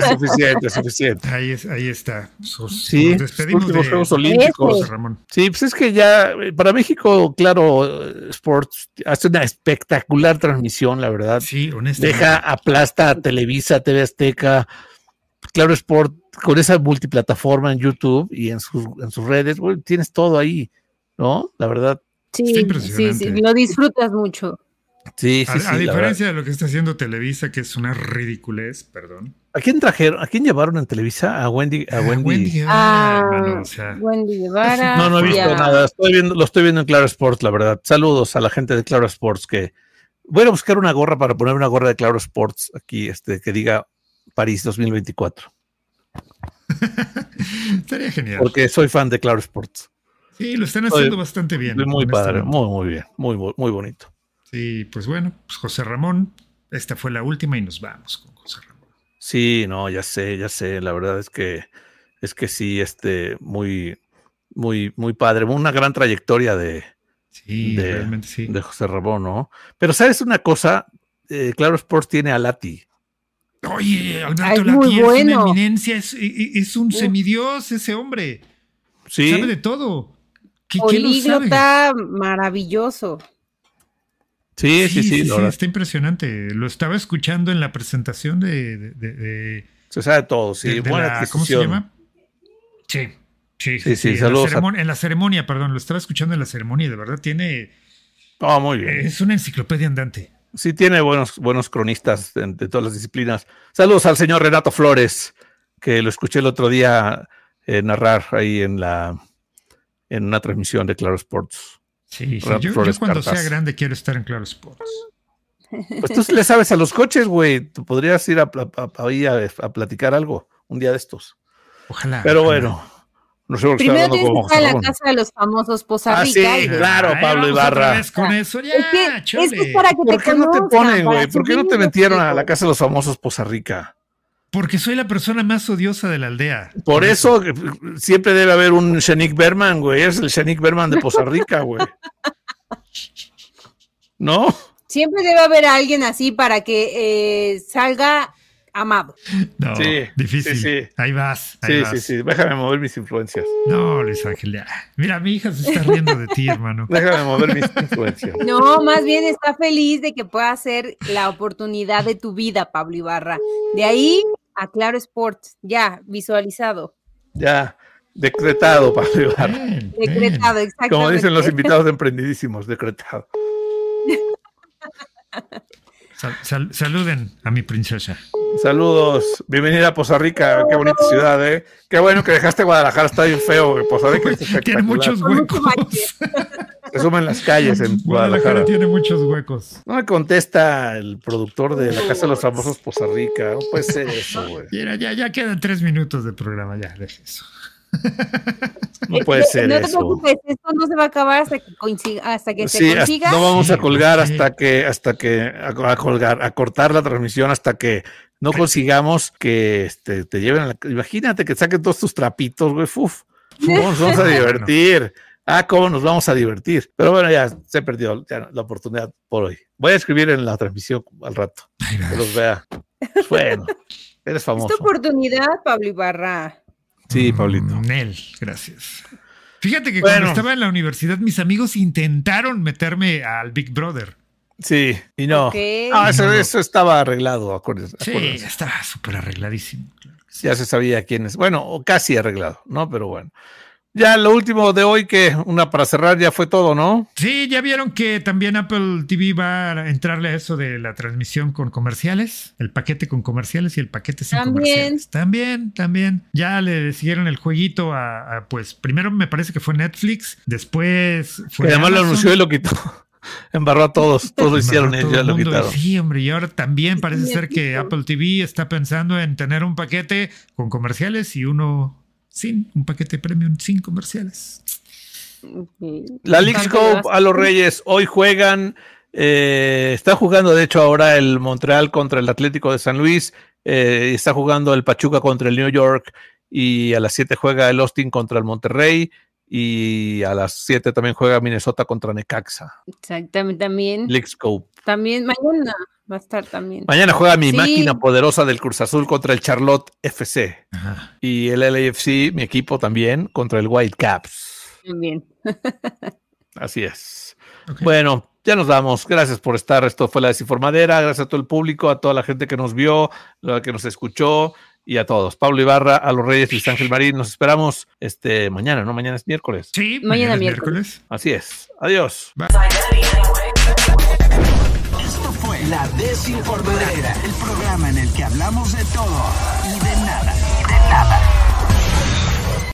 Speaker 2: suficiente.
Speaker 3: Ahí está.
Speaker 2: Sí,
Speaker 3: nos despedimos
Speaker 2: de los Juegos Olímpicos.
Speaker 3: Ramón.
Speaker 2: Sí, pues es que ya, para México, claro, Sports hace una espectacular transmisión, la verdad.
Speaker 3: Sí, honestamente.
Speaker 2: Aplasta a Televisa, TV Azteca, Claro Sport, con esa multiplataforma en YouTube y en sus redes, bueno, tienes todo ahí, ¿no? La verdad.
Speaker 4: Sí, lo disfrutas mucho.
Speaker 2: Sí,
Speaker 3: a diferencia de lo que está haciendo Televisa, que es una ridiculez, perdón.
Speaker 2: ¿A quién trajeron? ¿A quién llevaron en Televisa? A Wendy
Speaker 3: Guevara, hermano, o sea.
Speaker 4: Wendy Guevara.
Speaker 2: No he visto nada. Lo estoy viendo en Claro Sports, la verdad. Saludos a la gente de Claro Sports, que voy a buscar una gorra para poner una gorra de Claro Sports aquí, que diga París 2024.
Speaker 3: Estaría genial.
Speaker 2: Porque soy fan de Claro Sports.
Speaker 3: Sí, lo están haciendo bastante bien.
Speaker 2: Muy padre, muy bien, muy bonito.
Speaker 3: Sí, pues bueno, pues José Ramón, esta fue la última y nos vamos con José Ramón.
Speaker 2: Sí, no, ya sé, la verdad es que sí, muy padre, una gran trayectoria
Speaker 3: realmente sí.
Speaker 2: de José Ramón, ¿no? Pero ¿sabes una cosa? Claro Sports tiene a Lati.
Speaker 3: Oye, Alberto Lati es una eminencia, es un semidios ese hombre.
Speaker 2: Sí.
Speaker 3: Sabe de todo.
Speaker 4: Políglota maravilloso.
Speaker 2: Sí,
Speaker 3: está impresionante. Lo estaba escuchando en la presentación de
Speaker 2: se sabe todo, sí.
Speaker 3: ¿Cómo se llama? Sí. En la ceremonia, perdón, lo estaba escuchando en la ceremonia, de verdad tiene...
Speaker 2: muy bien.
Speaker 3: Es una enciclopedia andante. Sí,
Speaker 2: tiene buenos cronistas de todas las disciplinas. Saludos al señor Renato Flores, que lo escuché el otro día narrar ahí en una transmisión de Claro Sports.
Speaker 3: Sí, yo cuando sea grande quiero estar en Claro Sports.
Speaker 2: Pues tú le sabes a los coches, güey. Tú podrías ir a platicar algo un día de estos.
Speaker 3: Ojalá.
Speaker 2: Pero bueno. No sé,
Speaker 4: primero tienes que estar en la casa de los famosos Poza Rica.
Speaker 2: Sí, claro, Pablo Ibarra.
Speaker 3: Con eso ya,
Speaker 4: es para que
Speaker 2: ¿Por qué no te ponen, güey? ¿Por qué no te metieron a la casa de los famosos Poza Rica?
Speaker 3: Porque soy la persona más odiosa de la aldea.
Speaker 2: Por eso siempre debe haber un Shanique Berman, güey. Es el Shanique Berman de Poza Rica, güey. ¿No?
Speaker 4: Siempre debe haber alguien así para que salga amado.
Speaker 3: No, difícil. Sí. Ahí vas.
Speaker 2: Sí. Déjame mover mis influencias.
Speaker 3: No, Luis Ángel, ya. Mira, mi hija se está riendo de ti, hermano.
Speaker 2: Déjame mover mis influencias.
Speaker 4: No, más bien está feliz de que pueda ser la oportunidad de tu vida, Pablo Ibarra. De ahí a Claro Sports, ya, visualizado.
Speaker 2: Ya. Decretado, Pablo Ibarra.
Speaker 4: Decretado, exactamente.
Speaker 2: Como dicen los invitados de Emprendidísimos, decretado.
Speaker 3: Saluden a mi princesa.
Speaker 2: Saludos, bienvenida a Poza Rica, qué bonita ciudad, ¿eh? Qué bueno que dejaste Guadalajara, está bien feo, Poza Rica es espectacular.
Speaker 3: Tiene muchos huecos.
Speaker 2: Se suman las calles en Guadalajara.
Speaker 3: Tiene muchos huecos.
Speaker 2: No me contesta el productor de La Casa de los Famosos Poza Rica, no puede ser eso, güey.
Speaker 3: Mira, ya quedan 3 minutos de programa, ya, deje eso.
Speaker 2: No puede ser
Speaker 4: no
Speaker 2: eso.
Speaker 4: No te preocupes, esto no se va a acabar hasta que se consiga.
Speaker 2: No vamos a colgar hasta que a cortar la transmisión hasta que no consigamos que te lleven a la... Imagínate que saquen todos tus trapitos, güey. ¿Cómo nos vamos a divertir? ¿Cómo nos vamos a divertir? Pero bueno, ya se perdió la oportunidad por hoy. Voy a escribir en la transmisión al rato. Que los vea. Bueno, eres famoso.
Speaker 4: Es tu oportunidad, Pablo Ibarra.
Speaker 2: Sí, Pablito.
Speaker 3: Nel, gracias. Fíjate que cuando estaba en la universidad, mis amigos intentaron meterme al Big Brother.
Speaker 2: Sí, y no.
Speaker 4: Okay.
Speaker 2: Eso estaba arreglado, acuérdense.
Speaker 3: Sí, estaba súper arregladísimo. Claro que sí.
Speaker 2: Ya se sabía quién es. Bueno, casi arreglado, ¿no? Pero bueno. Ya lo último de hoy, que para cerrar ya fue todo, ¿no? Sí,
Speaker 3: ya vieron que también Apple TV va a entrarle a eso de la transmisión con comerciales, el paquete con comerciales y el paquete sin comerciales. También. Ya le siguieron el jueguito pues primero me parece que fue Netflix, después fue
Speaker 2: además
Speaker 3: Amazon.
Speaker 2: Lo anunció y lo quitó. Embarró a todos lo hicieron ellos, ya lo quitaron.
Speaker 3: Sí, hombre, y ahora también parece ser que Apple TV está pensando en tener un paquete con comerciales y uno sin un paquete premium sin comerciales.
Speaker 2: La Leagues Cup a los Reyes hoy juegan, está jugando de hecho ahora el Montreal contra el Atlético de San Luis, está jugando el Pachuca contra el New York y a las 7 juega el Austin contra el Monterrey y a las 7 también juega Minnesota contra Necaxa.
Speaker 4: Exactamente, también.
Speaker 2: Leagues Cup.
Speaker 4: También mañana va a estar también.
Speaker 2: Mañana juega mi máquina poderosa del Cruz Azul contra el Charlotte FC. Ajá. Y el LAFC, mi equipo también, contra el Whitecaps.
Speaker 4: Bien.
Speaker 2: Así es. Okay. Bueno, ya nos vamos. Gracias por estar. Esto fue La Desinformadera. Gracias a todo el público, a toda la gente que nos vio, a la que nos escuchó y a todos. Pablo Ibarra, a los Reyes, Luis Ángel Marín. Nos esperamos mañana, ¿no? Mañana es miércoles.
Speaker 3: Sí, mañana es miércoles.
Speaker 2: Así es. Adiós.
Speaker 3: Bye.
Speaker 1: Esto fue La Desinformadera, el programa en el que hablamos de todo y de nada.